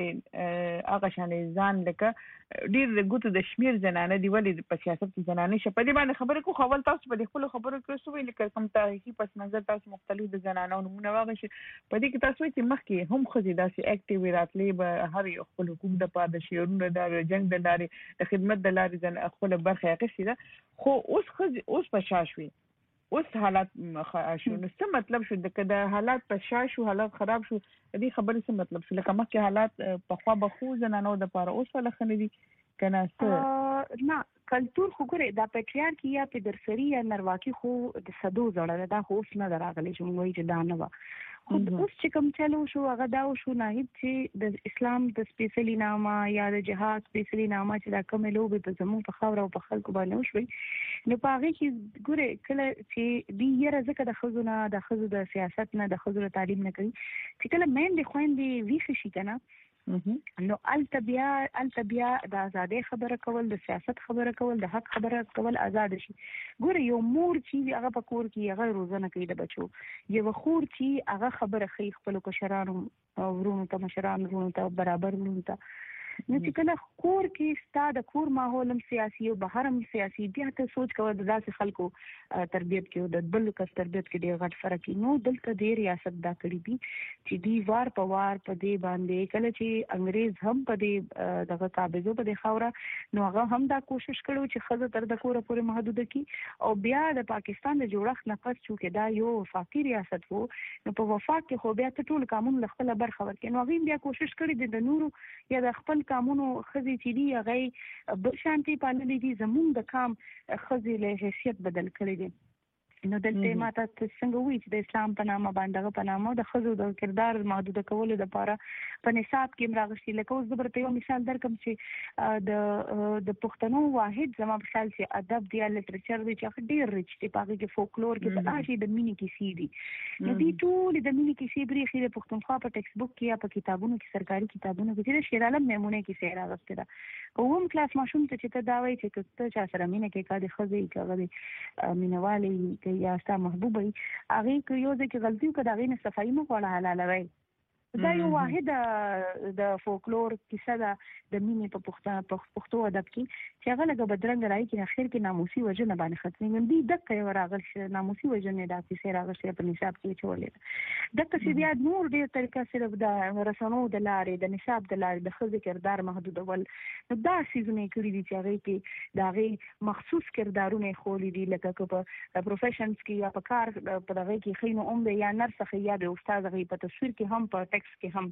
هغه شان ځان لکه ډیر ګوتو د شمیر زنانه دی ولې په سیاست کې زنانه شپه دی باندې خبره کو. خپل تاسو په خپل خبرو کې څه ویل کوم تاریخي پس منظر تاسو مختلف د زنانو نمونه واغشي په دې کې تاسو چې مخکې هم خزي داسې اکټیو راتلې به هر یو خپل حقوق د پاره د شیرونو د جنگ د لارې د خدمت د لارې ځن خپل برخه اخیستې ده. خو اوس خزي اوس په شاشوي اوس حالات شو نو څه مطلب شو د حالات په شاشو حالات خراب شو دې خبرې څه مطلب شو لکه مخکې حالات په خوا بخو زنانو د پاره اوس ولا خنري کنه څه نه کلتور خو ګره دا پټریارکی یا په درسري یا نرواکی خو د صدو زړه دا خو اوس نه دراغلي چې موږ یې دا نه و. خو اوس چې کوم چلو شو هغه دا شو نه چې د اسلام د سپیشلی نامه یا د جهاد سپیشلی نامه چې دا کوم لوبه په زموږ په خاور او په خلکو باندې وشوي نو په هغه کې ګوره کله چې دی یره ځکه د خزونه د خزو د سیاست نه د خزو تعلیم نه کوي چې کله مین د خويندې ویخ شي کنه نو التبیا د آزادۍ خبره کول د سیاست خبره کول د حق خبره کول آزاد شي. ګوره یو مور چې هغه په کور کې هغه روزنه کوي د بچو یو خور چې هغه خبره خي خپل کشرانو او ورونو ته مشرانو ورونو ته برابر ورونو ته نو چې کله کور کې ستا د کور ماحولم سیاسي او بهرم سیاسي بیا ته سوچ کوه د داسې خلکو تربیت کې او د بل کس تربیت کې ډېر غټ فرق نو دلته د ریاست دا کړی دي چې دی وار په وار په دې باندې کله چې انګريز هم په دې دغه قابضو په دې خاوره نو هغه هم دا کوشش کړو چې خزه تر د کوره پورې محدود کړي او بیا د پاکستان د جوړښت نه پس چې دا یو وفاقي ریاست وو نو په وفاق کې خو بیا ټول قانون خپل برخه ورکړي نو هغه بیا کوشش کړی د نورو یا د خپل قانونو خزي چې دی هغه بل شانتي پاللې دي زموږ د کام خزي له حیثیت بدل کړی دي نو دلته ماته څنګه وی چې د اسلام په نامه باندې په نامه د خزو د کردار محدود کول د لپاره په نصاب کې مراغشي لکه اوس زبرته یو مثال درکم چې د پښتنو واحد زما په خیال چې ادب دی لټریچر دی چې ډیر ریچ دی پاره کې فولکلور کې په اشي د مینی کیسې دي نو دی ټول د مینی کیسې بری خیره پښتونخوا په ټیکسټ بوک کې یا په کتابونو کې سرکاري کتابونو کې د شیر عالم میمونه کې سیر راغسته ده کوم کلاس ماشوم ته چې ته دا وایي چې ته چا سره مینه کې کا د خزي کغه مینوالي یا ستا محبوبه هغه کې یو ځکه غلطي وکړه هغه نه صفائی مو کوله حلاله وای دا یو واحد د فولکلور کیسه ده د مینې په پښتو ادب کې چې هغه لږ بدرنګ راځي چې اخر کې ناموسي وجنه باندې ختمي دي دغه یو راغل ناموسي وجنه د کیسه راغشي په نصاب کې چولې دغه چې بیا نور ډیر طریقه سره د رسنو د لارې د نصاب د لارې د خزي کردار محدودول نو دا سيزونه کړی دي چې هغه کې دا غي مخصوص کردارونه خولې دي لکه په پروفیشنز کې یا په کار په دغه کې خینو اومده یا نرس خیا به استاد غي په تصویر کې هم په کې هم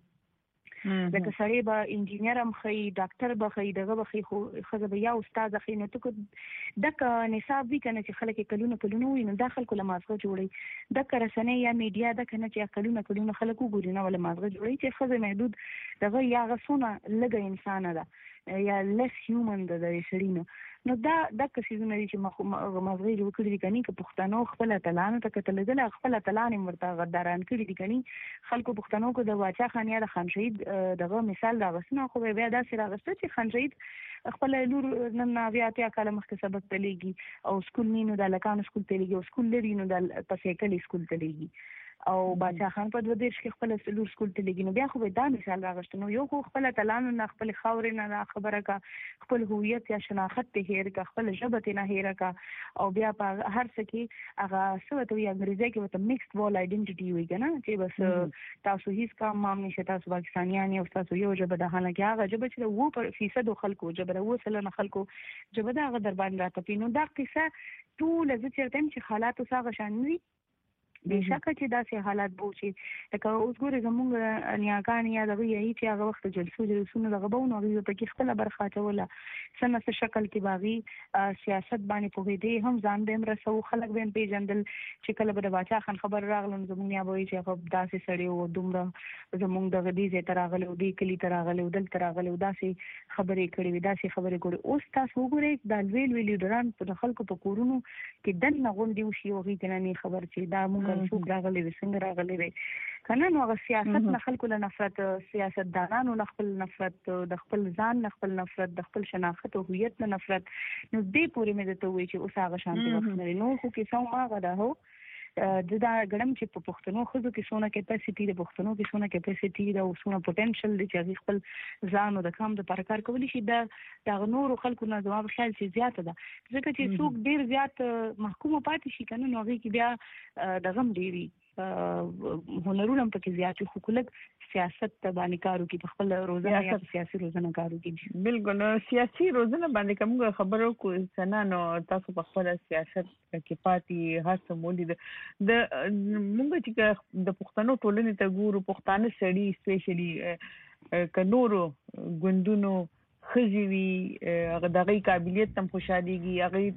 لکه سړی به انجینیر هم خي ډاکټر به خي دغه به خي خو خزه به یا استاد خي نو ته دغه نصاب وی کنه چې خلک کلونه وي نو داخل کله مازغه جوړي دغه رسنۍ یا میډیا د کنه چې کلونه خلکو ګوري نه ولا مازغه جوړي چې خزه محدود دغه یا غسونه لګ انسان ده یا لس هیومن ده د شرینو نو دا د کسيزونه چې مازغه جوړ کړی دي کني چې پښتنو خپل تلانو ته کتل خپل تلان مرته غداران کړی دي کني خلکو پښتنو کو د واچا خانیا د خان شهید دغه مثال دا وسنه خو بیا دا سره غسته چې خان شهید خپل لور نن بیا کله مخکې سبق تلېږي او سکول نینو د لکانو سکول تلېږي او سکول لري نو د پسې کلی سکول تلېږي او باچا خان په دوه دیش کې خپل لور سکول تلېږي نو بیا خو دا مثال راغشت نو یو خو خپل تلانو نه خپل خاورې نه خبره کا خپل هویت یا شناخت ته هیر کا خپل ژبه نه هیر کا او بیا په هر څه کې هغه سوته وي انګریزي کې وته میکسډ وال آیډنټیټي وي کنه چې بس تاسو هیڅ کام مام نشته تاسو پاکستانیان یو تاسو یو ژبه د حاله کې هغه ژبه چې 2% خلکو ژبه وسله خلکو ژبه دا هغه در باندې راته نو دا قصه ټول زه چرته چې حالات وسه شانوي بشکه چې داسې حالات بوشي لکه اوس ګورې زموږ نیاګان یا دغه یی چې هغه وخت جلسونه دغه بونه غوږ په کې خپل برخه چوله سنت شکل کې باغی سیاست باندې په دې هم ځان دې مرسو خلک به پیژندل چې کله به باچا خان خبر راغلو زموږ یا وایي چې هغه داسې سړی او دومره زموږ دغه دې زه تراغله او دې کلی تراغله او دل تراغله او داسې خبرې کړې وي داسې خبرې کړې اوس تاسو وګورئ د ویل ډران په خلکو په کورونو کې دنه غونډي وشي او غي تنه خبر چې دا موږ څوک راغلي وسنګ راغلي وي کنه نو هغه سیاست نه خلکو له نفرت، سیاستدانانو نه خپل نفرت، د خپل ځان نه خپل نفرت، د خپل شناخت او هویت نه نفرت. نو دې پورې مې ته وایي چې اوس هغه شانتي وخت لري. نو خو کې څو هغه ده هو دا ګړم چې په پښتنو خزو کې سونه کیپاسټي د پښتنو کې سونه کیپاسټي دا سونه پوتنشل دي چې خپل ځان او د کام د پرکار کولی شي. دا نور خلکو نه جواب خیال چې زیاته ده ځکه چې څوک ډیر زیات محکوم پاتې شي کنه نو هغه کې بیا د غم ډیری هنرونه پکې زیات خو کولک سیاست باندې کارو کې په خپل روزانه یا سیاسي روزانه کارو کې. بالکل سیاسي روزانه باندې کوم خبرو کو سنا نو تاسو په خپل سیاست کې پاتې هڅه مولید د موږ چې د پښتنو ټولنې ته ګورو پښتانه سړي سپیشلی کنورو ګوندونو خزوی هغه دغه قابلیت تم خوشاليږي هغه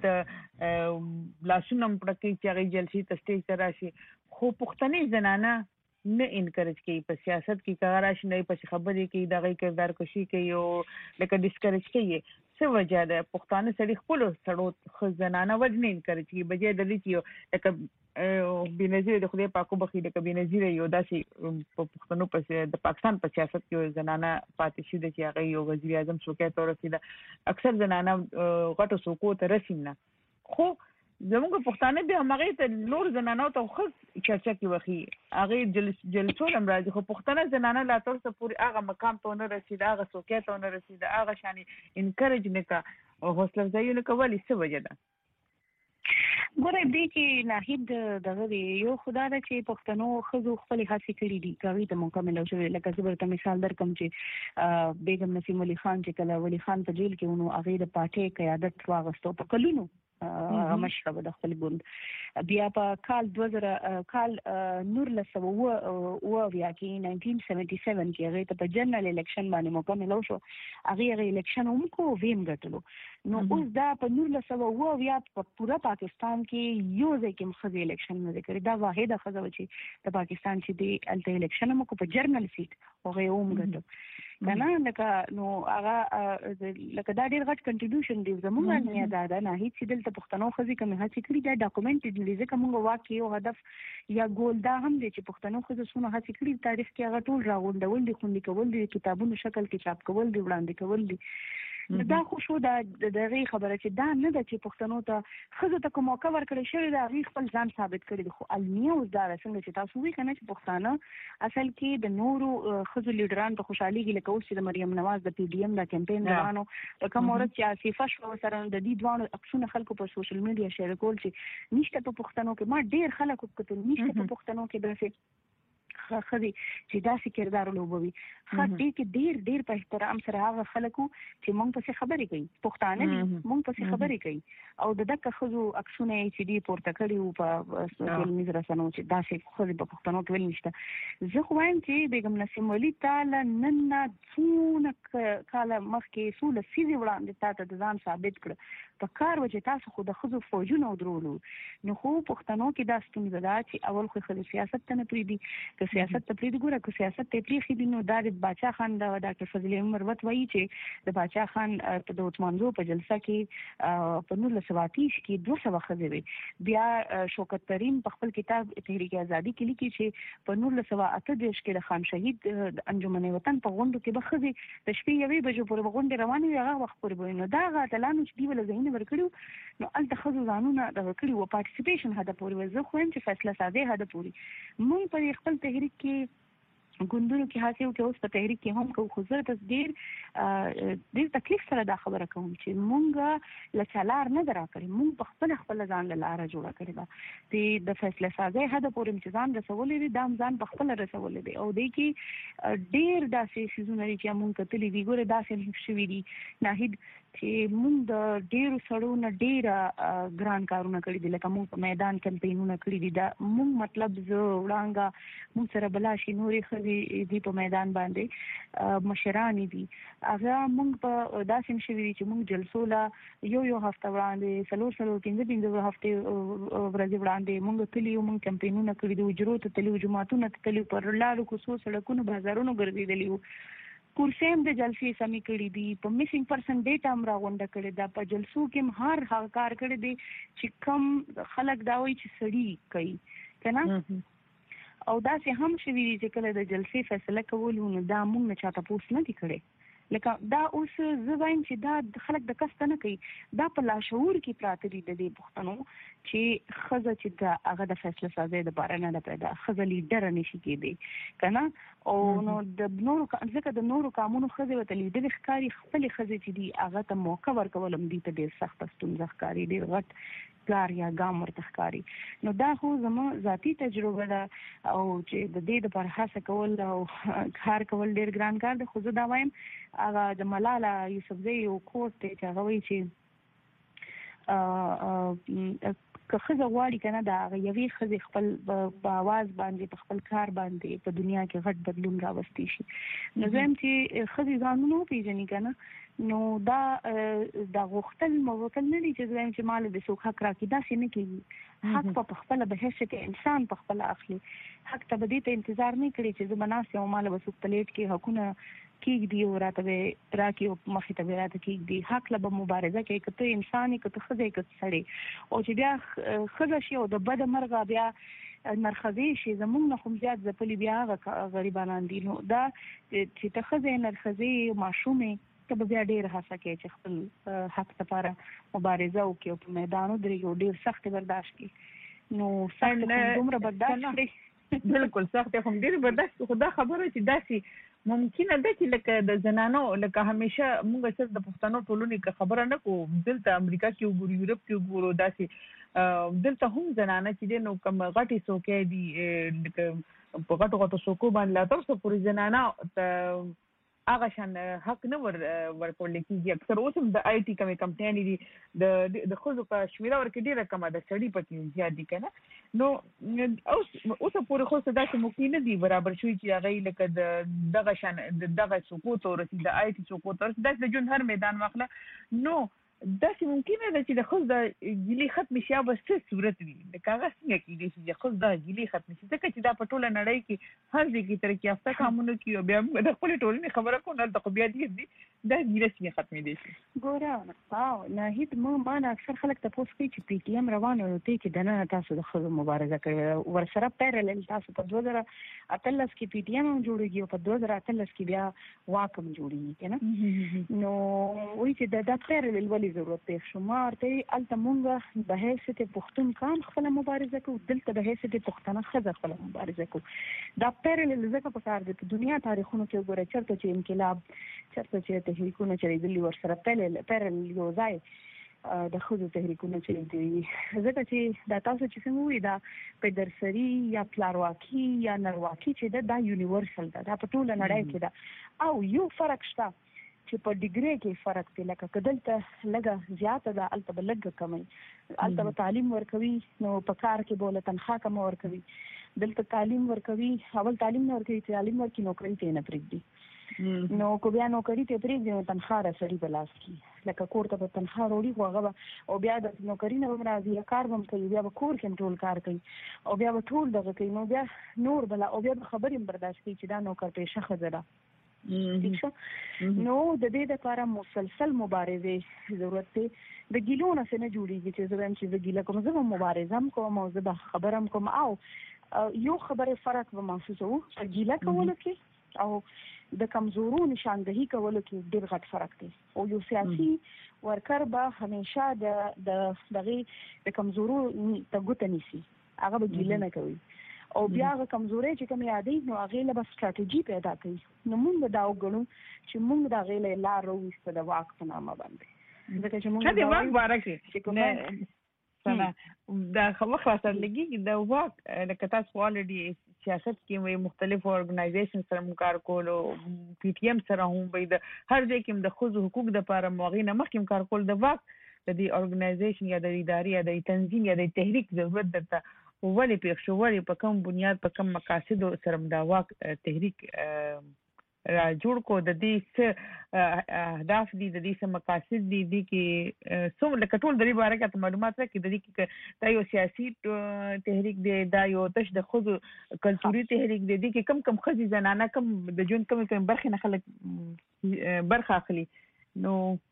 ته لاسونه پړکې چې هغه جلسې ته سټیج ته راشي خو پښتني زنانه نه انکریج کوي په سیاست کې کارا شي نه په خبرې کې دغه کردار کوشي کوي او لکه ډیسکریج کوي څه وجه ده پښتانه سړي خپل سړو خزنانه وجه نه انکریج کوي بجې د دې لکه بنظیر د خدای پاکو بخي د بنظیر یو داسې په پښتنو په د پاکستان په سیاست کې زنانه پاتې شي د چې هغه یو وزیر اعظم شوکه تور رسیده اکثر زنانه غټو سوکو ته رسیدنه خو زموږ پښتانه به هغه ته لور زنانه ته خو چرچا کې وخی هغه جلسو لم راځي خو پښتنه زنانه لا تر څه پوری هغه مقام ته نه رسیده هغه سوکه ته نه رسیده هغه شانی انکریج نه کا او حوصله ځایونه کولی څه وجه ده ګوره دې کې ناهید دغه یو خدا د چې پښتنو خزو خپل هڅې کړې دي کوي ته مکمل شو لکه زه ورته مثال درکم چې بیگم نسیم علی خان چې کله ولی خان په جیل کې ونو هغه د پارټي قیادت واغستو په کلونو مشرب د خپل ګوند بیا په کال 2000 کال نور لسو او بیا کې 1977 کې هغه ته په جنرال الیکشن باندې مکمل شو هغه الیکشن هم کو ویم غټلو نو اوس دا په نور لسو او بیا په پورا پاکستان کې یو ځکه مخزي الیکشن نه کړی دا واحده خزه و چې د پاکستان چې دی الته الیکشن مو کو په جرنل سیټ هغه هم غټو کنه لکه نو هغه لکه دا ډیر غټ کنټریبیوشن دی زموږ نه دا نه هیڅ چې دلته پښتنو خزي کوم هڅه کړی دا ډاکومنټډ دی ځکه موږ واقعي او هدف یا ګول دا هم دی چې پښتنو خزي سونه هڅه کړی تاریخ کې هغه ټول راغونډول دي خوندي کول دي کتابونو شکل کې چاپ کول دي وړاندې کول دي دا خو شو دا دغه خبره چې دا نه ده چې پښتنو ته خزه ته کوم موقع ورکړی شوی دا غي خپل ځان ثابت کړی خو علمي او دا څنګه چې تاسو وی کنه چې پښتانه اصل کې د نورو خزو لیډران په خوشحالي کې لکه اوس چې د مریم نواز د پی ډی ایم د کمپاین روانو د کوم اورت چې آصفه شو سره د دې دوانو عکسونه خلکو په سوشل میډیا شیر کول چې نشته په پښتنو کې ما ډیر خلکو کتل نشته په پښتنو کې داسې خدي چې داسې کردار لوبوي خدي کې ډیر په احترام سره هغه خلکو چې مونږ په خبرې کوي پښتانه مونږ په خبرې کوي او د دغه خزو عکسونه چې دی پورته کړیو په سوشل میډیا رسنو چې داسې خو په پښتنو کې ول نشته زه خو وایم چې بیگم نسیم ولی تعالی نن څونه کاله مخکې سول سیزي وړاندې تاسو د ځان ثابت کړ په کار وجه تاسو خو د خزو فوجونه درولو نو خو پښتنو کې دا ستونزه ده چې اول خو خزو سیاست ته نه پریدي که سیاست ته پریدي ګوره که سیاست ته پریخي دي نو دا د باچا خان دا ډاکټر فضل عمر وایي چې د باچا خان په د عثمانزو په جلسه کې په 1930 کې 200 خزې وي بیا شوکت ترین په خپل کتاب تحریک آزادي کې لیکي چې په 1928 کې د خان شهید انجمن وطن په غونډو کې بخزي د شپې یوې بجو پورې غونډه روانه وي هغه وخت پورې نو دا غاتلانو چې دی ول زین ورکړو نو ال تخزو قانون د ورکړو او پارټیسیپیشن هدا پورې وزه خو چې فیصله ساده هدا پورې مونږ په خپل تحریک کې ګوندونو کې حاصل کې اوس په تحریک کې هم کو خزر تصدیر د تکلیف سره دا خبره کوم چې مونږه لچالار نه درا کړی مونږ په خپل ځان له لار جوړه کړی دا د فیصله سازي هدا پورې چې ځان رسولې دي دام ځان په خپل رسولې دي او د کې ډیر داسې سيزونه چې مونږ کتلې دي ګوره داسې شوي دي ناهید چې مونږ د ډیرو سړو نه ډیر ګران کارونه کړی دي لکه مونږ په میدان کمپاینونه کړی دي دا مونږ مطلب زه وړاندې مونږ سره بلاشي نورې دی په میدان باندې مشران دي هغه مونږ په داسې شوی چې مونږ جلسو لا یو هفته وړاندې سلو 15 هفته ورځې وړاندې مونږ کلیو مونږ کمپاینونه کړی دي جوړو ته تلو جماعتونه ته تلو پر لارو کوڅو سړکونو بازارونو ګرځیدلیو کورسیم د جلسې سمې کړې دي په میسینګ پرسن ډیټا هم راغونډه کړې ده په جلسو کې هر هغه کار کړی دی چې کم خلک دا وایي چې سړی کوي کنه او دا چې هم شوي چې کله د جلسې فیصله کول نو دا موږ نه چاته پوس نه دي کړي لکه دا اوس زه وایم چې دا خلک د کسته نه کوي دا په لاشعور کې پراته دي د دې پښتنو چې خزه چې دا هغه د فیصله سازي د باره نه پیدا خزه لیډر نشي کېدی کنه او نو د نورو ځکه د نورو قانونو خزه وته لیډر ښکاری خپل خزه چې دی هغه ته موقع ورکولم دي ته ډیر سخت ستونزه ښکاری ډیر غټ کار یا ګام ورته ښکاری نو دا خو زموږ ذاتی تجربه ده او چې د دې لپاره هڅه کول او کار کول ډیر ګران کار دی خو زه دا وایم هغه د ملاله یوسفزۍ یو کوټ دی چې هغه وایي چې که ښځه غواړي که نه د هغه یوې ښځې خپل په اواز باندې په خپل کار باندې په دنیا کې غټ بدلون راوستی شي نو زه یم چې ښځې ځانونه وپېژني که نه نو دا غوښتل موکل نه دي چې زه یم چې ماله د څوک حق راکړي داسې نه کېږي حق په خپله به هر څه انسان په خپله اخلي حق ته به دې ته انتظار نه کړي چې زه به ناست یم او ماله به څوک پلیټ کې حقونه کېږدي او راته به راکړي او مخې ته به راته کېږدي حق له به مبارزه کوي که ته انسان یې که ته ښځه یې که ته سړی او چې بیا ښځه شي او د بده مرغه بیا نرخځې شي زموږ نه خو زیات ځپلي بیا هغه غریبانان دي نو دا چې ته ښځه نرخځې ماشوم یې ته به بیا ډېر هڅه کوي چې خپل حق لپاره مبارزه وکړي او په میدان ودرېږي او ډېر سخت برداشت کړي نو سخت دومره برداشت کړي بالکل سخت هم ډېر برداشت خو دا خبره چې داسې ممکنه ده چې لکه د زنانو لکه همیشه موږ صرف د پښتنو ټولنې کې خبره نه کوو دلته امریکا کې وګورو یورپ کې وګورو داسې دلته هم زنانه چې دی نو کوم غټې څوکۍ دي په غټو غټو څوکو باندې لا تر اوسه پورې زنانه هغه شان حق نه ورکول کېږي اکثر اوس هم د آی ټي کمې کمپنۍ دي د ښځو په شمېره ورکې ډېره کمه ده سړي پکې زیات دي که نه نو اوسه پورې خو څه داسې موقع نه دي برابر شوي چې هغوی لکه د دغه شان د دغه څوکو ته ورسي د آی ټي څوکو ته ورسي داسې د ژوند هر میدان واخله نو داسې ممکنه ده چې د ښځو د ګیلې ختمې شي یا به څه صورت وي لکه هغه څنګه کېدای شي چې ښځو دغه ګیلې ختمې شي ځکه چې دا په ټوله نړۍ کې هر ځای کې ترقي یافته قومونو کې او بیا موږ د خپلې ټولنې خبره کوو هلته خو بیا ډېر دي دا ګیله څنګه ختمېدای شي ګوره ناهید ما نه اکثر خلک تپوس کوي چې پی ټي ایم روانه نو دی کې دننه تاسو د ښځو مبارزه کړې ورسره پیرلل تاسو په 2018 کې پی ټي ایم هم جوړېږي او په 2018 کې بیا واک هم جوړېږي که نه نو وایي چې دا پیرلل ولې ضرورت پېښ شو ما ورته هلته مونږ به حیثیت پښتون کان خپله مبارزه کوو دلته به حیثیت پښتنه ښځه خپله مبارزه کوو دا پیرلل ځکه پکار دی په دنیا تاریخونو کې وګوره چېرته چې انقلاب چېرته چې تحریکونه چلېدلي ورسره پیرلل یو ځای د ښځو تحریکونه چلېدلي ځکه چې دا تاسو چې څنګه وایي دا پیدرسري یا پلارواکي یا نرواکي چې ده دا یونیورسل ده دا په ټوله نړۍ کې ده او یو فرق شته چې په ډیګري کې فرق دی لکه که دلته لږه زیاته ده هلته به لږه کموي هلته به تعلیم ورکوي نو په کار کې به له تنخوا کمه ورکوي دلته تعلیم ورکوي اول تعلیم نه ورکوي تعلیم ورکړي نوکري ته یې نه پرېږدي نو که بیا نوکري ته پرېږدي نو تنخوا را سړي په لاس کړي لکه کور ته به تنخوا راوړي خو هغه به او بیا د نوکري نه به هم راځي یا کار به هم کوي بیا به کور کې هم ټول کار کوي او بیا به ټول دغه کوي نو بیا نور بله او بیا به خبرې هم برداشت کوي چې دا نوکر پیشه ښځه ده ٹھیک شو نو د دې لپاره مسلسل مبارزه ضرورت دی د ګیلو نه څه نه جوړیږي چې زه وایم چې زه ګیله کوم زه مبارزه هم کوم او زه به خبره هم کوم او یو خبره فرق به محسوسوو چې ګیله کولو کې او د کمزورو نشاندهي کولو کې ډېر غټ فرق دی او یو سیاسي ورکر به همیشه د کمزورو ته ګوته نیسي هغه به ګیله نه کوي او بیا هغه کمزوري چې کوم یادې نو هغې له به ستراتیژي پیدا کوي نو موږ دا وګڼو چې موږ د هغې له لار راوویسته د واک په نامه باندې ځکه چې موږ د واک باره کې دا خبره خلاصه لګي د واک لکه تاسو الریډي سیاست کې وي مختلف اورګنایزیشن سره هم کار کول او پی ټي ایم سره هم وي د هر ځای کې د ښځو حقوق د لپاره موغې نه مخکې کار کول د واک د دې اورګنایزیشن یا د ادارې یا د تنظیم یا د تحریک ضرورت درته ولې پېښ شو ولې په کوم بنیاد په کوم مقاصدو سره دا واک تحریک را جوړ کو د دې څه اهداف دي د دې څه مقاصد دي کې څومره لکه ټول د دې باره کې معلومات راکړي د دې کې دا یو سیاسي تحریک دی دا یو تش د ښځو کلتوري تحریک دی کې کم ښځې زنانه کم د ژوند کم برخې نه خلک برخه اخلي نو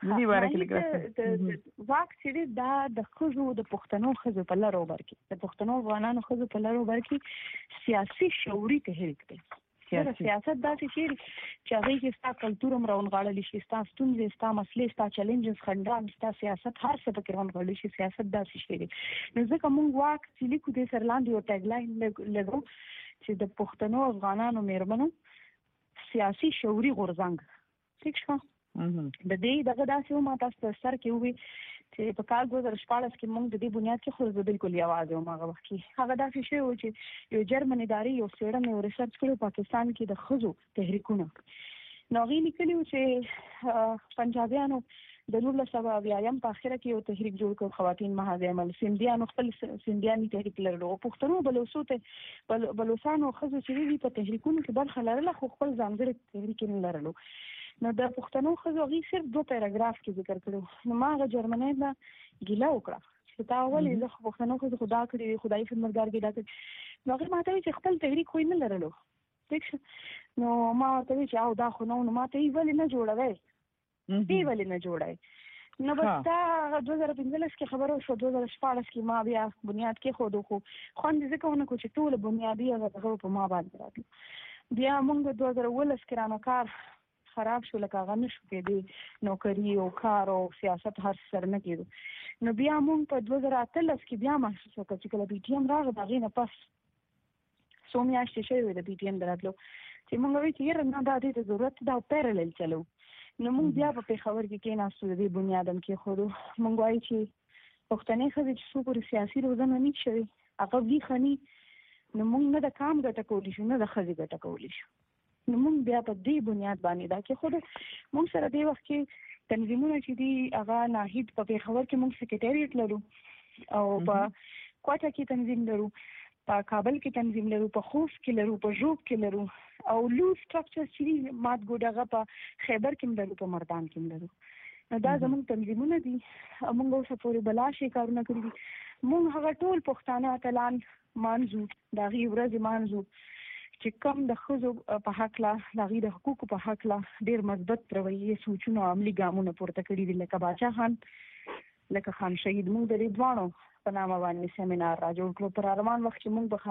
دې واره کې لګرا واک چې دا د خزو د پښتنو خزو په لارو برکي د پښتنو افغانانو خزو په لارو برکي سیاسي شعوري تحریک دی. سیاست دا چې هغه کې ستا کلتور هم راونغاړل شي، ستا ستونزې، ستا مسلې، ستا چیلنجز، خنډان، ستا سیاست هر څه پکې راونغاړل شي. سیاست دا شي دی. نو ځکه موږ واک چې لیکو د سرلاندې یو ټیګ لاین لګو چې د پښتنو افغانانو میرمنو سیاسي شعوري غورځنګ ٹھیک شو. د دې دغه داسې ما تاسو سره کې وي چې په کال 2014 کې موږ د دې بنیاد کې خو بالکل یوازې و ماغه وخت کې هغه داسې شی و چې یو جرمن ادارې یو څېړنه او ریسرچ کړو پاکستان کې د خزو تحریکونه. نو غوښتي لیکلو چې پنجابیانو د 1920 په اخره کې یو تحریک جوړ کړ، خواتین مهاجر عمل سیندیانو خپل سیندیاني تحریک لرلو، پښتنو بلوچستانو خزو چې په تحریکونو کې برخه لرله خو خپل ځانګړي تحریک نه لرلو. نو د پښتنو خزو غي صرف 2 پیراګراف کې ذکر کړو. نو ما غ جرمنۍ دا ګیله وکړه چې تا ولې زه پښتنو خزو خدا کړی خدای خدمتګار کې دا کړ. نو هغه ماته چې خپل تحریک خو نه لرلو ٹھیک شو. نو ما ته چې او دا خو نو ما ته ولې نه جوړوي دی ولې نه جوړای. نو بس دا 2015 کې خبرو شو. 2014 کې ما بیا بنیاد کې خو خوند ځکه ونه کو چې ټول بنیادی هغه په ما باندې راځي. بیا موږ 2019 کې رانه کار خراب شو، لکه هغه نشو کېدی، نوکری او کار او سیاست هر سر نه کېدو. نو بیا موږ په 2013 کې بیا محسوس وکړ چې کله پی ټی ایم راغی دا غینه پس څو میاشتې شوې د پی ټی ایم دراتلو چې موږ وی چې نه دا د ضرورت دا پیرالل چلو. نو موږ بیا په پیښور کې کېناستو د بنیادم کې خو موږ وایي چې پښتنې خزې چې څو پر سیاسي روزنه نه شوي هغه وی خني. نو موږ نه د کام ګټه کولی شو نه د خزې ګټه کولی شو. نو موږ بیا په دې بنیاد باندې دا کې خود موږ سره د وخت کې تنظیمونه چې دي هغه ناهید په پیښور کې موږ سکریټریټ لرو او په کوټه کې تنظیم لرو، په کابل کې تنظیم لرو، په خوست کې لرو، په ژوب کې لرو او لو سټرکچر چې مات ګډغه په خیبر کې لرو، په مردان کې لرو. نو دا زموږ تنظیمونه دي. موږ اوس پورې بلاشي کارونه کړی دي. موږ هغه ټول پښتانه اتلان مانزو دا غي ورځ مانزو چې کوم د خزو په حق لا د غي د حقوقو په حق لا ډیر مثبت رویه سوچونه عملی ګامونه پورته کړی دي. لکه باچا خان، لکه خان شهید، موږ د دوانو په نامه باندې سیمینار را جوړ کړو. پر ارمان وخت چې موږ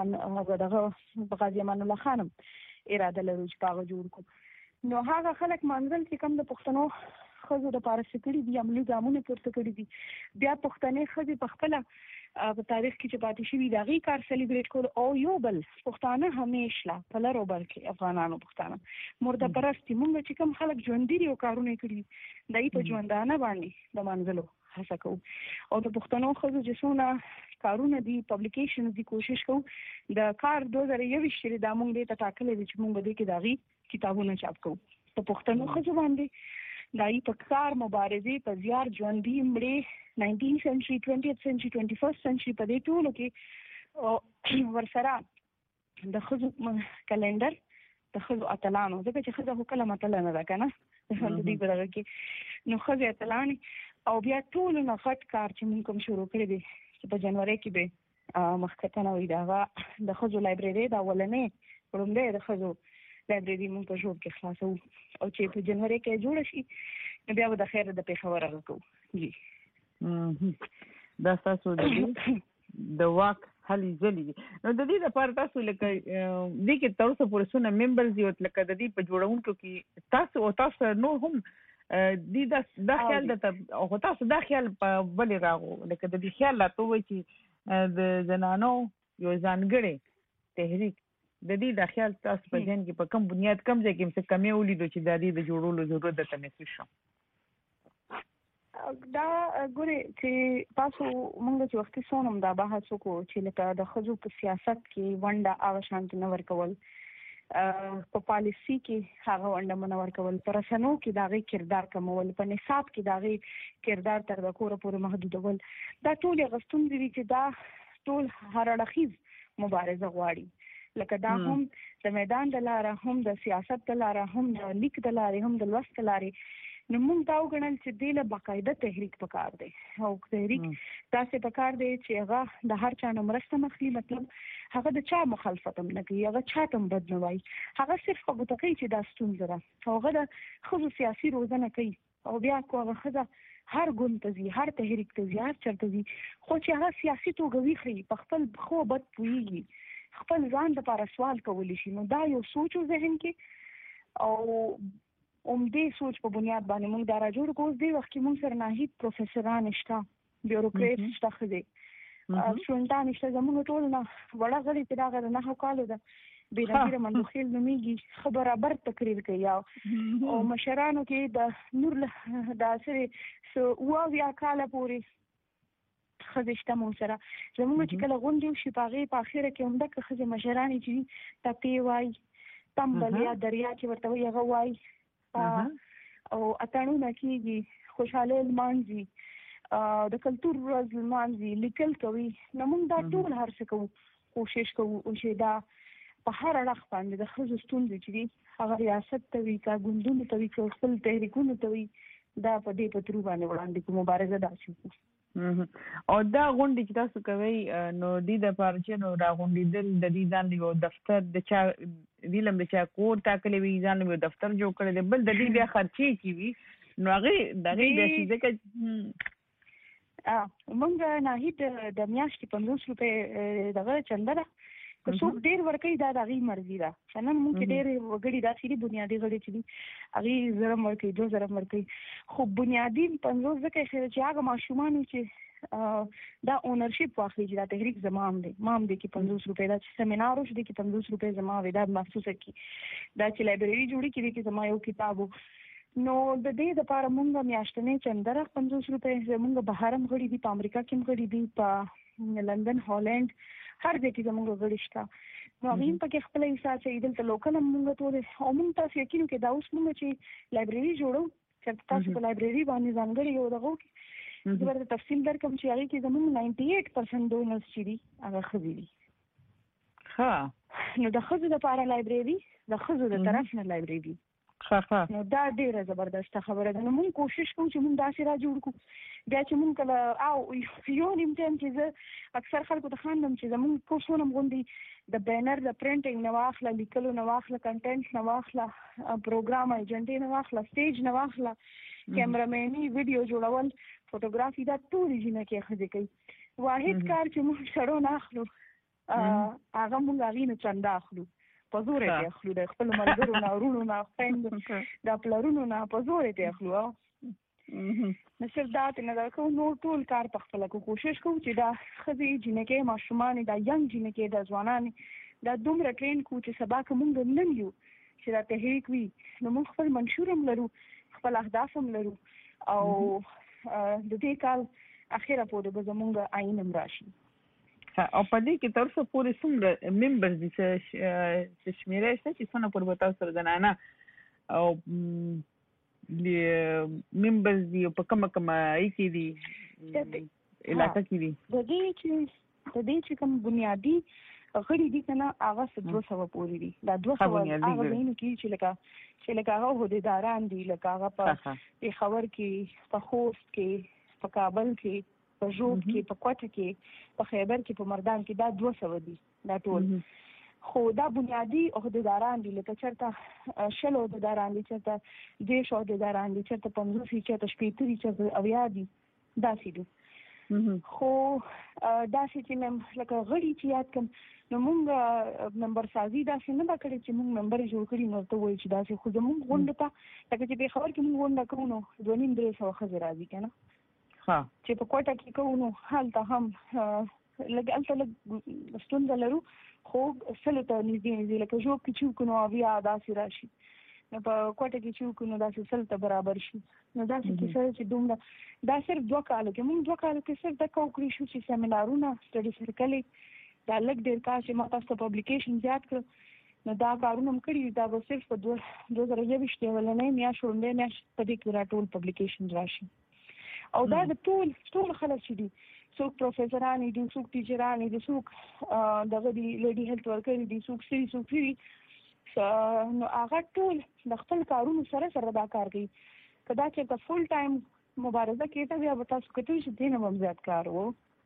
په غازی امان الله خانم اراده لرو چې هغه جوړ کړو. نو هغه خلک منځل چې کوم د پښتنو خزو د پارس کړي دي عملی ګامونه پورته کړی دي. بیا پښتنې خزې په خپل په تاریخ کې چې پاتې شوي دا غي کار سلیبریټ کول او یو بل پښتانه همیشه په لارو برکې افغانانو پښتانه مرده پرستی موږ چې کوم خلک ژوندۍ او کارونه کړی دای په ژوندانه باندې د منځلو هڅه کوو. او د پښتنو خزو جسونه کارونه دي پبلیکیشن دي کوشش کوو د کار 2021 کې د موږ د ټاکلې چې موږ د کې داغي کتابونه چاپ کوو په پښتنو خزو باندې. دای په کار مبارزه په زیار ژوندۍ مړې 19th century 20th century 21st century په دې ټولو کې ورسره د خزو کلندر د خزو اتلانو ځکه چې خزو کله متل نه ده کنه د دې په دغه کې نو خزو اتلان او بیا ټول نه غټ کار چې موږ کوم شروع کړی دی چې په جنوري کې به مخکته وي دا د خزو لایبرری دا ولنې ورومده د خزو لایبرری موږ په جوړ کې خلاصو او چې په جنوري کې جوړ شي بیا به د خیر د پیښور راکو. جی دا تاسو د واک هلي ځلې نو د دې لپاره تاسو لکه دې کې تاسو پرسونه ممبرز یو لکه د دې په جوړونکو کې تاسو نو هم دې دا خیال د او تاسو دا خیال په بل راغو لکه د دې خیال لا ته وایي چې د زنانو یو ځانګړي تحریک د دې د خیال تاسو په ځین کې په کوم بنیاد کم ځای کې څه کمی ولیدو چې د دې د جوړولو ضرورت ته محسوس شو؟ دا ګوري چې تاسو موږ چې وختي سونم دا بحث وکړو چې لکه د خزو په سیاست کې ونډه او شانت نه ورکول، په پالیسی کې هغه ونډه منور کول، پر رسنو کې داغه کردار کمول، په نصاب کې داغه کردار تر د کوره پورې محدودول. دا ټول غستون دي چې دا ټول هر اړخیز مبارزه غواړي. لکه دا هم د میدان د لاره، هم د سیاست د لاره، هم د لیک د لاره، هم د لوست د لاره. نو موږ دا وګڼل چې د له باقاعده تحریک پکار دی او تحریک تاسو پکار دی چې هغه د هر چا نمرسته مخلي مطلب هغه د چا مخالفت هم نه کوي هغه چاته بد نه وایي هغه صرف هغه ته کوي چې دا ستونزه ده هغه د خو سیاسي روزنه کوي او بیا هغه خزه هر ګوند ته ځي هر تحریک ته ځي هر چرته ځي خو چې هغه سیاسي توګه ویخي په خپل خو بد پويږي خپل ځان لپاره سوال کولی شي نو دا یو سوچ ذهن کې او دې سوچ په بنیاد باندې موږ دا راجوړ کوو د وخت کې موږ سره ناهید پروفیسوران شته بیوروکریټ شته خدي شونټان شته زموږ ټول نه وړه غړي چې دا غره نه کالو ده بیرغیره مندوخیل نوميږي خبره بر تقریر کوي او مشرانو کې د نور د سره او بیا کاله پوری خزشته مو سره زموږ چې کله غونډې شي پاغه په اخره کې هم د خزه مشرانی چې تپی وای تمبلیا دریا چې ورته وي هغه وای او اتانو نکیږي خوشاله مانځي د کلتور ورځ مانځي لیکل کوي نو موږ دا ټول هر څه کوو کوشش کوو چې دا په هر اړخ باندې د خزو ستونزې چې دي هغه ریاست ته وي کا ګوندونو ته وي کا خپل تحریکونو ته وي دا په دې پترو باندې وړاندې کوم مبارزه دا شي او دا غونډې چې تاسو کوي نو د لپاره چې نو را غونډېدل د دې ځان یو دفتر د چا ویلم د چا کور ټاکلې وي ځان یو دفتر جوړ کړی دی بل د دې بیا خرچې کی وي نو هغه دغه د شي ځکه موږ ناهید د میاشتې 500 روپے دغه چنده که څوک ډیر ورکوي دا د هغې مرضي ده څنګه موږ ډیر وګړي داسې دي بنیادي غړي چې دي هغې زرم ورکوي 2000 ورکوي خو بنیادي 500 ځکه چې هغه ماشومان چې دا اونرشپ واخلي چې دا تحریک زمام دی مام دی کې 500 روپے دا چې سیمینار وشي کې 500 روپے زما وي دا محسوسه کی دا چې لایبرری جوړی کې زما یو کتابو نو د دې لپاره موږ میاشتنې چندره 500 روپے زموږ بهرم غړي دي په امریکا کې غړي دي په لندن هالند هر ځای کې زموږ غړي شته نو هغه په کې خپل حساب چې دلته لوکل موږ ټول او موږ تاسو یقین کې دا اوس موږ چې لایبرری جوړو چې تاسو په لایبرری باندې ځانګړي یو دغه کې زه ورته تفصیل درکم چې هغه کې زموږ 98% ډونرز چې دي هغه خزي دي نو د خزو لپاره لایبرری د خزو د طرف نه لایبرری نو دا ډیره زبردست خبره ده نو موږ کوشش کوو چې موږ داسې را جوړ کړو بیا چې موږ کله او یو نیم ټایم چې زه اکثر خلکو ته خاندم چې زموږ کورسونه غوندي د بینر د پرنټینګ نه واخله لیکلو نه واخله کنټینټ نه واخله پروګرام ایجنټ نه واخله سټیج نه واخله کیمرامینی ویډیو جوړول فوټوګرافي دا ټول جنہ کې خځې کوي واحد کار چې موږ شړو نه اخلو هغه موږ هغې نه چنده اخلو په زور یې اخلو د خپل ملګرو نه ورونو نه خویندو د پلرونو نه په زور یې اخلو نو صرف دا نه دا کوو نو ټول کار په خپل کوشش کوو چې دا ښځې جنکې ماشومان دا ینګ جنکې د ځوانان دا دومره ټرین کوو چې سبا که موږ نن یو چې دا تحریک وي نو موږ خپل منشور هم لرو خپل اهداف هم لرو او د دې کال اخیره پورې به زموږ عین هم راشي او په دې کې تر څو پورې څومره ممبرز دي چې شمیره شته چې څونه پر وتا سره زنانه او ممبرز دي په کومه کې دي علاقه کې دي د دې چې کوم بنیادی غړي دي کنه هغه 200 پورې دي دا 200 هغه نه کې چې لکه هغه هودهداران دي لکه هغه په خبر کې په خوست کې په کابل کې په جوب کې په کوټه کې په خیبر کې په مردان کې دا 200 دي دا ټول خو دا بنیادی عہدیداران دي لکه چرته شلو عہدیداران دي چرته دیش عہدیداران دي چرته 50 چرته 70 چرته اویا دي داسې دي خو داسې چې مم لکه غړي چې یاد کوم نو موږ ممبر سازي داسې نه دا کړی چې موږ ممبر جوړ کړی نو ته وایي چې داسې خو زموږ غونډه ته لکه چې په خبر کې موږ غونډه کوو نو 2.5 خزر راځي کنه چې په کوټه کې کوو نو هلته هم لکه هلته ستونزه لرو خو سلو ته نږدې لکه جوب کې چې نو بیا داسې راشي نو په کوټه کې چې نو داسې سل ته برابر شي نو داسې کې سره چې دومره دا صرف 2 کالو کې موږ 2 کالو کې صرف دا کوکړی شو چې سیمینارونه سټډي سرکلې دا لګ ډېر کار چې ما تاسو پبلیکیشن زیات کړ نو دا کارونه هم کړي دا به صرف په 2023 ولنې میا شوندې میا په دې کې راټول پبلیکیشن راشي او دا د ټول خلک چې دي څوک پروفیسوران دي څوک ټیچران دي څوک دغه دی لیډي هیلث ورکر دي څوک نو هغه ټول د خپل کارونو سره دا کار کوي کدا چې فول ټایم مبارزه کېته بیا به تاسو کتو چې دینه هم زیات کار وو.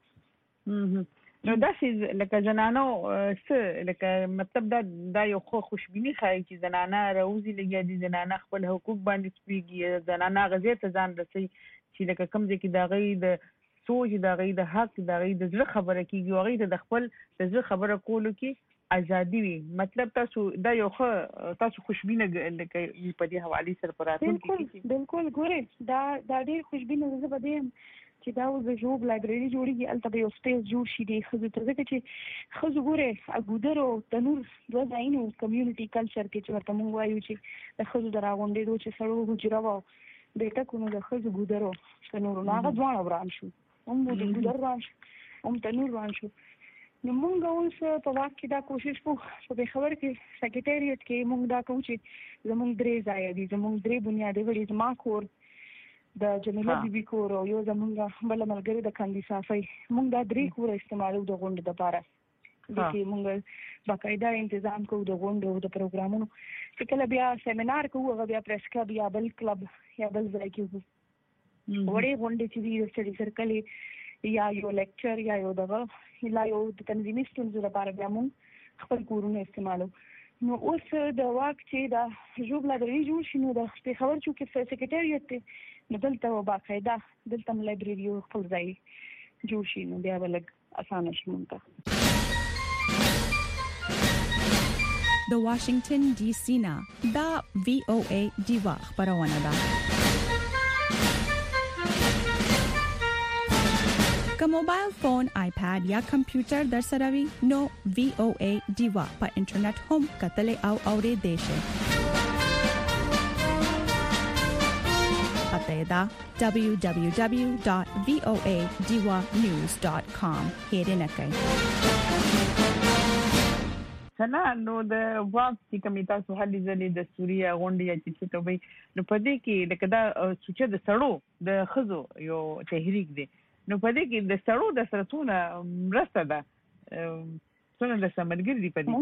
نو دا چې لکه زنانو لکه مطلب دا یو خوشبینی ښایي چې زنانه راوځي لګیا دي، زنانه خپل حقوق باندې سپیږي، زنانه غزې ته ځان رسي چې لکه کوم ځای کې د هغوی د سوچ، د هغوی د حق، د هغوی د زړه خبره کېږي، هغوی ته د خپل د زړه خبره کولو کې ازادي وي. مطلب تاسو دا یو تاسو خوشبینه لکه په دې حوالې سره په راتلونکي کې بالکل ګورې دا ډېر خوشبینه زه په دې چې دا اوس د ژوب لایبرري جوړېږي، هلته به یو سپیس جوړ شي د ښځو ته، ځکه چې ښځو ګورې ګودر او تنور دوه ځایونه کمیونټي کلچر کې چې ورته موږ وایو چې د ښځو د راغونډېدو چې سړو حجره وه د ټکو نو د ښځو ګودر او تنور نو هغه دواړه وران شو، هم د ګودر وران شو هم تنور وران شو. نو موږ اوس په واک کې دا کوشش کوو په پېښور کې سیکریټریټ کې موږ دا کوو چې زموږ 3 ځایه دي، زموږ 3 بنیادي غړي، زما کور د جمیله بیبي کور او یو زموږ بل ملګری د کاندي صافي، موږ دا 3 کور استعمالو د غونډې لپاره چې موږ باقاعده تنظیم کوو د غونډو او د پروګرامونو. چې کله بیا سیمینار کوو هغه بیا پریس کلب یا بل کلب یا بل ځای کې وو وړې غونډې چې دي د سټډي سرکل یا یو لیکچر یا یو دغه لا یو د تنظیمي ستونزو لپاره بیا موږ خپل کورونه استعمالو. نو اوس د واک چې د ژوب لایبرري جوړ شي نو د پېښور چې سیکریټریټ دی نو دلته باقاعده دلته لایبرري خپل ځای جوړ شي نو بیا به لږ اسانه شي موږ ته. د واشنگټن ډي سي نه دا VOA دیوا خبرونه ده. که موبایل فون، آیپاد یا کمپیوټر در سره وي نو VOA دیوا په انټرنیټ هم کتلې او اورېدې شئ. پته دا www.voadiwanews.com هېر نه کړئ. سنا نو د واک چې کومې تاسو هلې ځلې د سوریا غونډې یا چې ته وایي نو په دې کې لکه دا چې د سړو د ښځو یو تحریک دی، نو په دې کې د سړو د سره څونه مرسته ده، څونه د سملګري دي په دې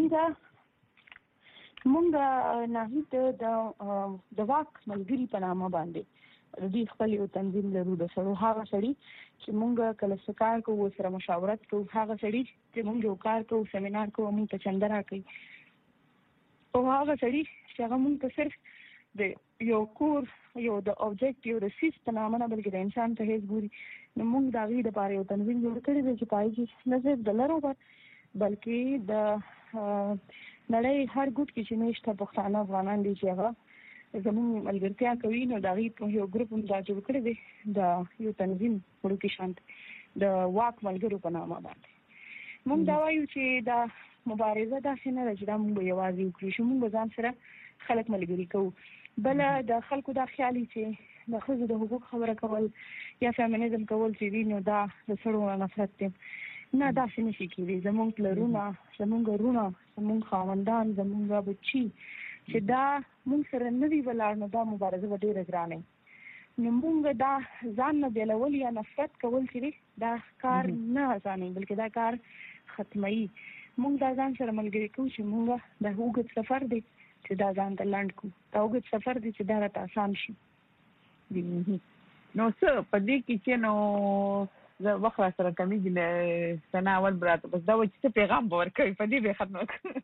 مونږ ناهید د واک ملګري په نامه باندې د دې خپل یو تنظیم لرو د سړو هغه سړي چې مونږ کله کار کوو سره مشاورت کوو، هغه سړي چې مونږ یو کار کوو سیمینار کوو مونږ ته چنده راکوي، او هغه سړي چې هغه مونږ ته صرف د یو کور یو د اوبجیکټ یو د سیس په نامه نه بلکې د انسان ته هیڅ ګوري. نو مونږ د هغې دپاره یو تنظیم جوړ کړی دی چې پای کې نه صرف د لرو بلکې د نړۍ هر ګوټ کې چې میشته پښتانه افغانان دي چې هغه زموږ ملګرتیا کوي نو د هغې په یو ګروپ هم دا جوړ کړی دی د یو تنظیم وړوکي شانت د واک ملګرو په نامه باندې. مونږ دا وایو چې دا مبارزه داسې نه ده چې دا مونږ به یوازې وکړو چې مونږ به ځان سره خلک ملګري کوو. بله د خلکو دا خیال چې د ښځو د حقوق خبره کول یا فیمینیزم کول چې دي نو دا د سړو نفرت دی، نه داسې نشي کېدی. زموږ پلرونه، زموږ ورونه، زموږ خاوندان، زموږ بچي چې دا مونږ سره نه وي ولاړ نو دا مبارزه به ډېره ګرانه وي. نو مونږ دا ځان نه بیلول یا نفرت کول چې دا کار نه اسانه بلکې دا کار ختموي. مونږ دا ځان سره ملګري کوو چې مونږ د اوږد سفر دی چې دا ځان ته لنډ کړو، دا اوږد سفر دی چې دا راته اسان شي. نو څه په دې کې چې نو زه وخت را سره کمیږي سنا اول براته بس دا و چې څه پیغام به ورکوي په دې به ختمه کړو.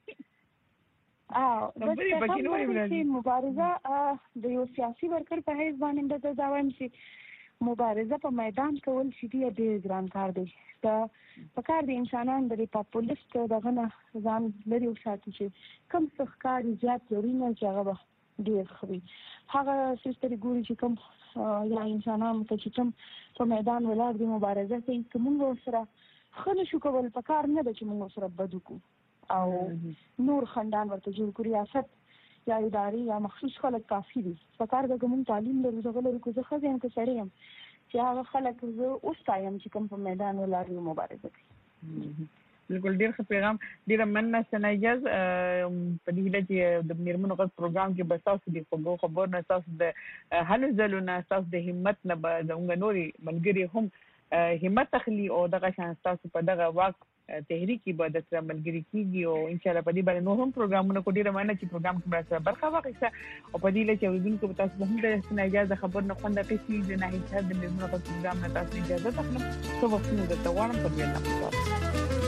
مبارزه د یو سیاسي ورکر په حیث باندې دا وایم چې مبارزه په میدان کول چې دی ډېر ګران کار دی. دا په کار د انسانان د پاپولیست دغه نه ځان لري وساتي چې کم څه ښکاري زیات ضروري نه چې هغه به ډېر ښه وي. هغه سیستري ګوري چې کم یا انسانانو ته چې کم په میدان ولاړ دي مبارزه کوي که موږ ورسره ښه نشو کول په کار نه ده چې موږ ورسره بد وکړو او نور خندان ورته جوړ کړو. ریاست یا ادارې یا مخصوص خلک کافي دي. په کار ده که موږ تعلیم لرو دغه لرو که زه ښځه یم که سړی یم چې هغه خلک زه وستایم چې کوم په میدان ولاړ وي مبارزه کوي. بالکل ډېر ښه پیغام. ډېره مننه سنا اجاز په دې هیله چې د میرمنو غږ پروګرام کې به ستاسو د خوږو خبرو نه، ستاسو د هلو ځلو نه، ستاسو د همت نه به زموږ نورې ملګري هم همت اخلي او دغه شان ستاسو په دغه واک تحریک عبادت سره ملګری کیږي او ان شاء الله په دې باندې نور هم پروګرامونه کو ډیره معنی چې پروګرام کې مرسته برخه واخیسته او په دې لکه اوریدونکو تاسو هم د اجازه خبر نه خوند اخیستي د نه هیڅ د موږ په پروګرام نه تاسو اجازه تخنه څه وخت نو د دوام په دې نه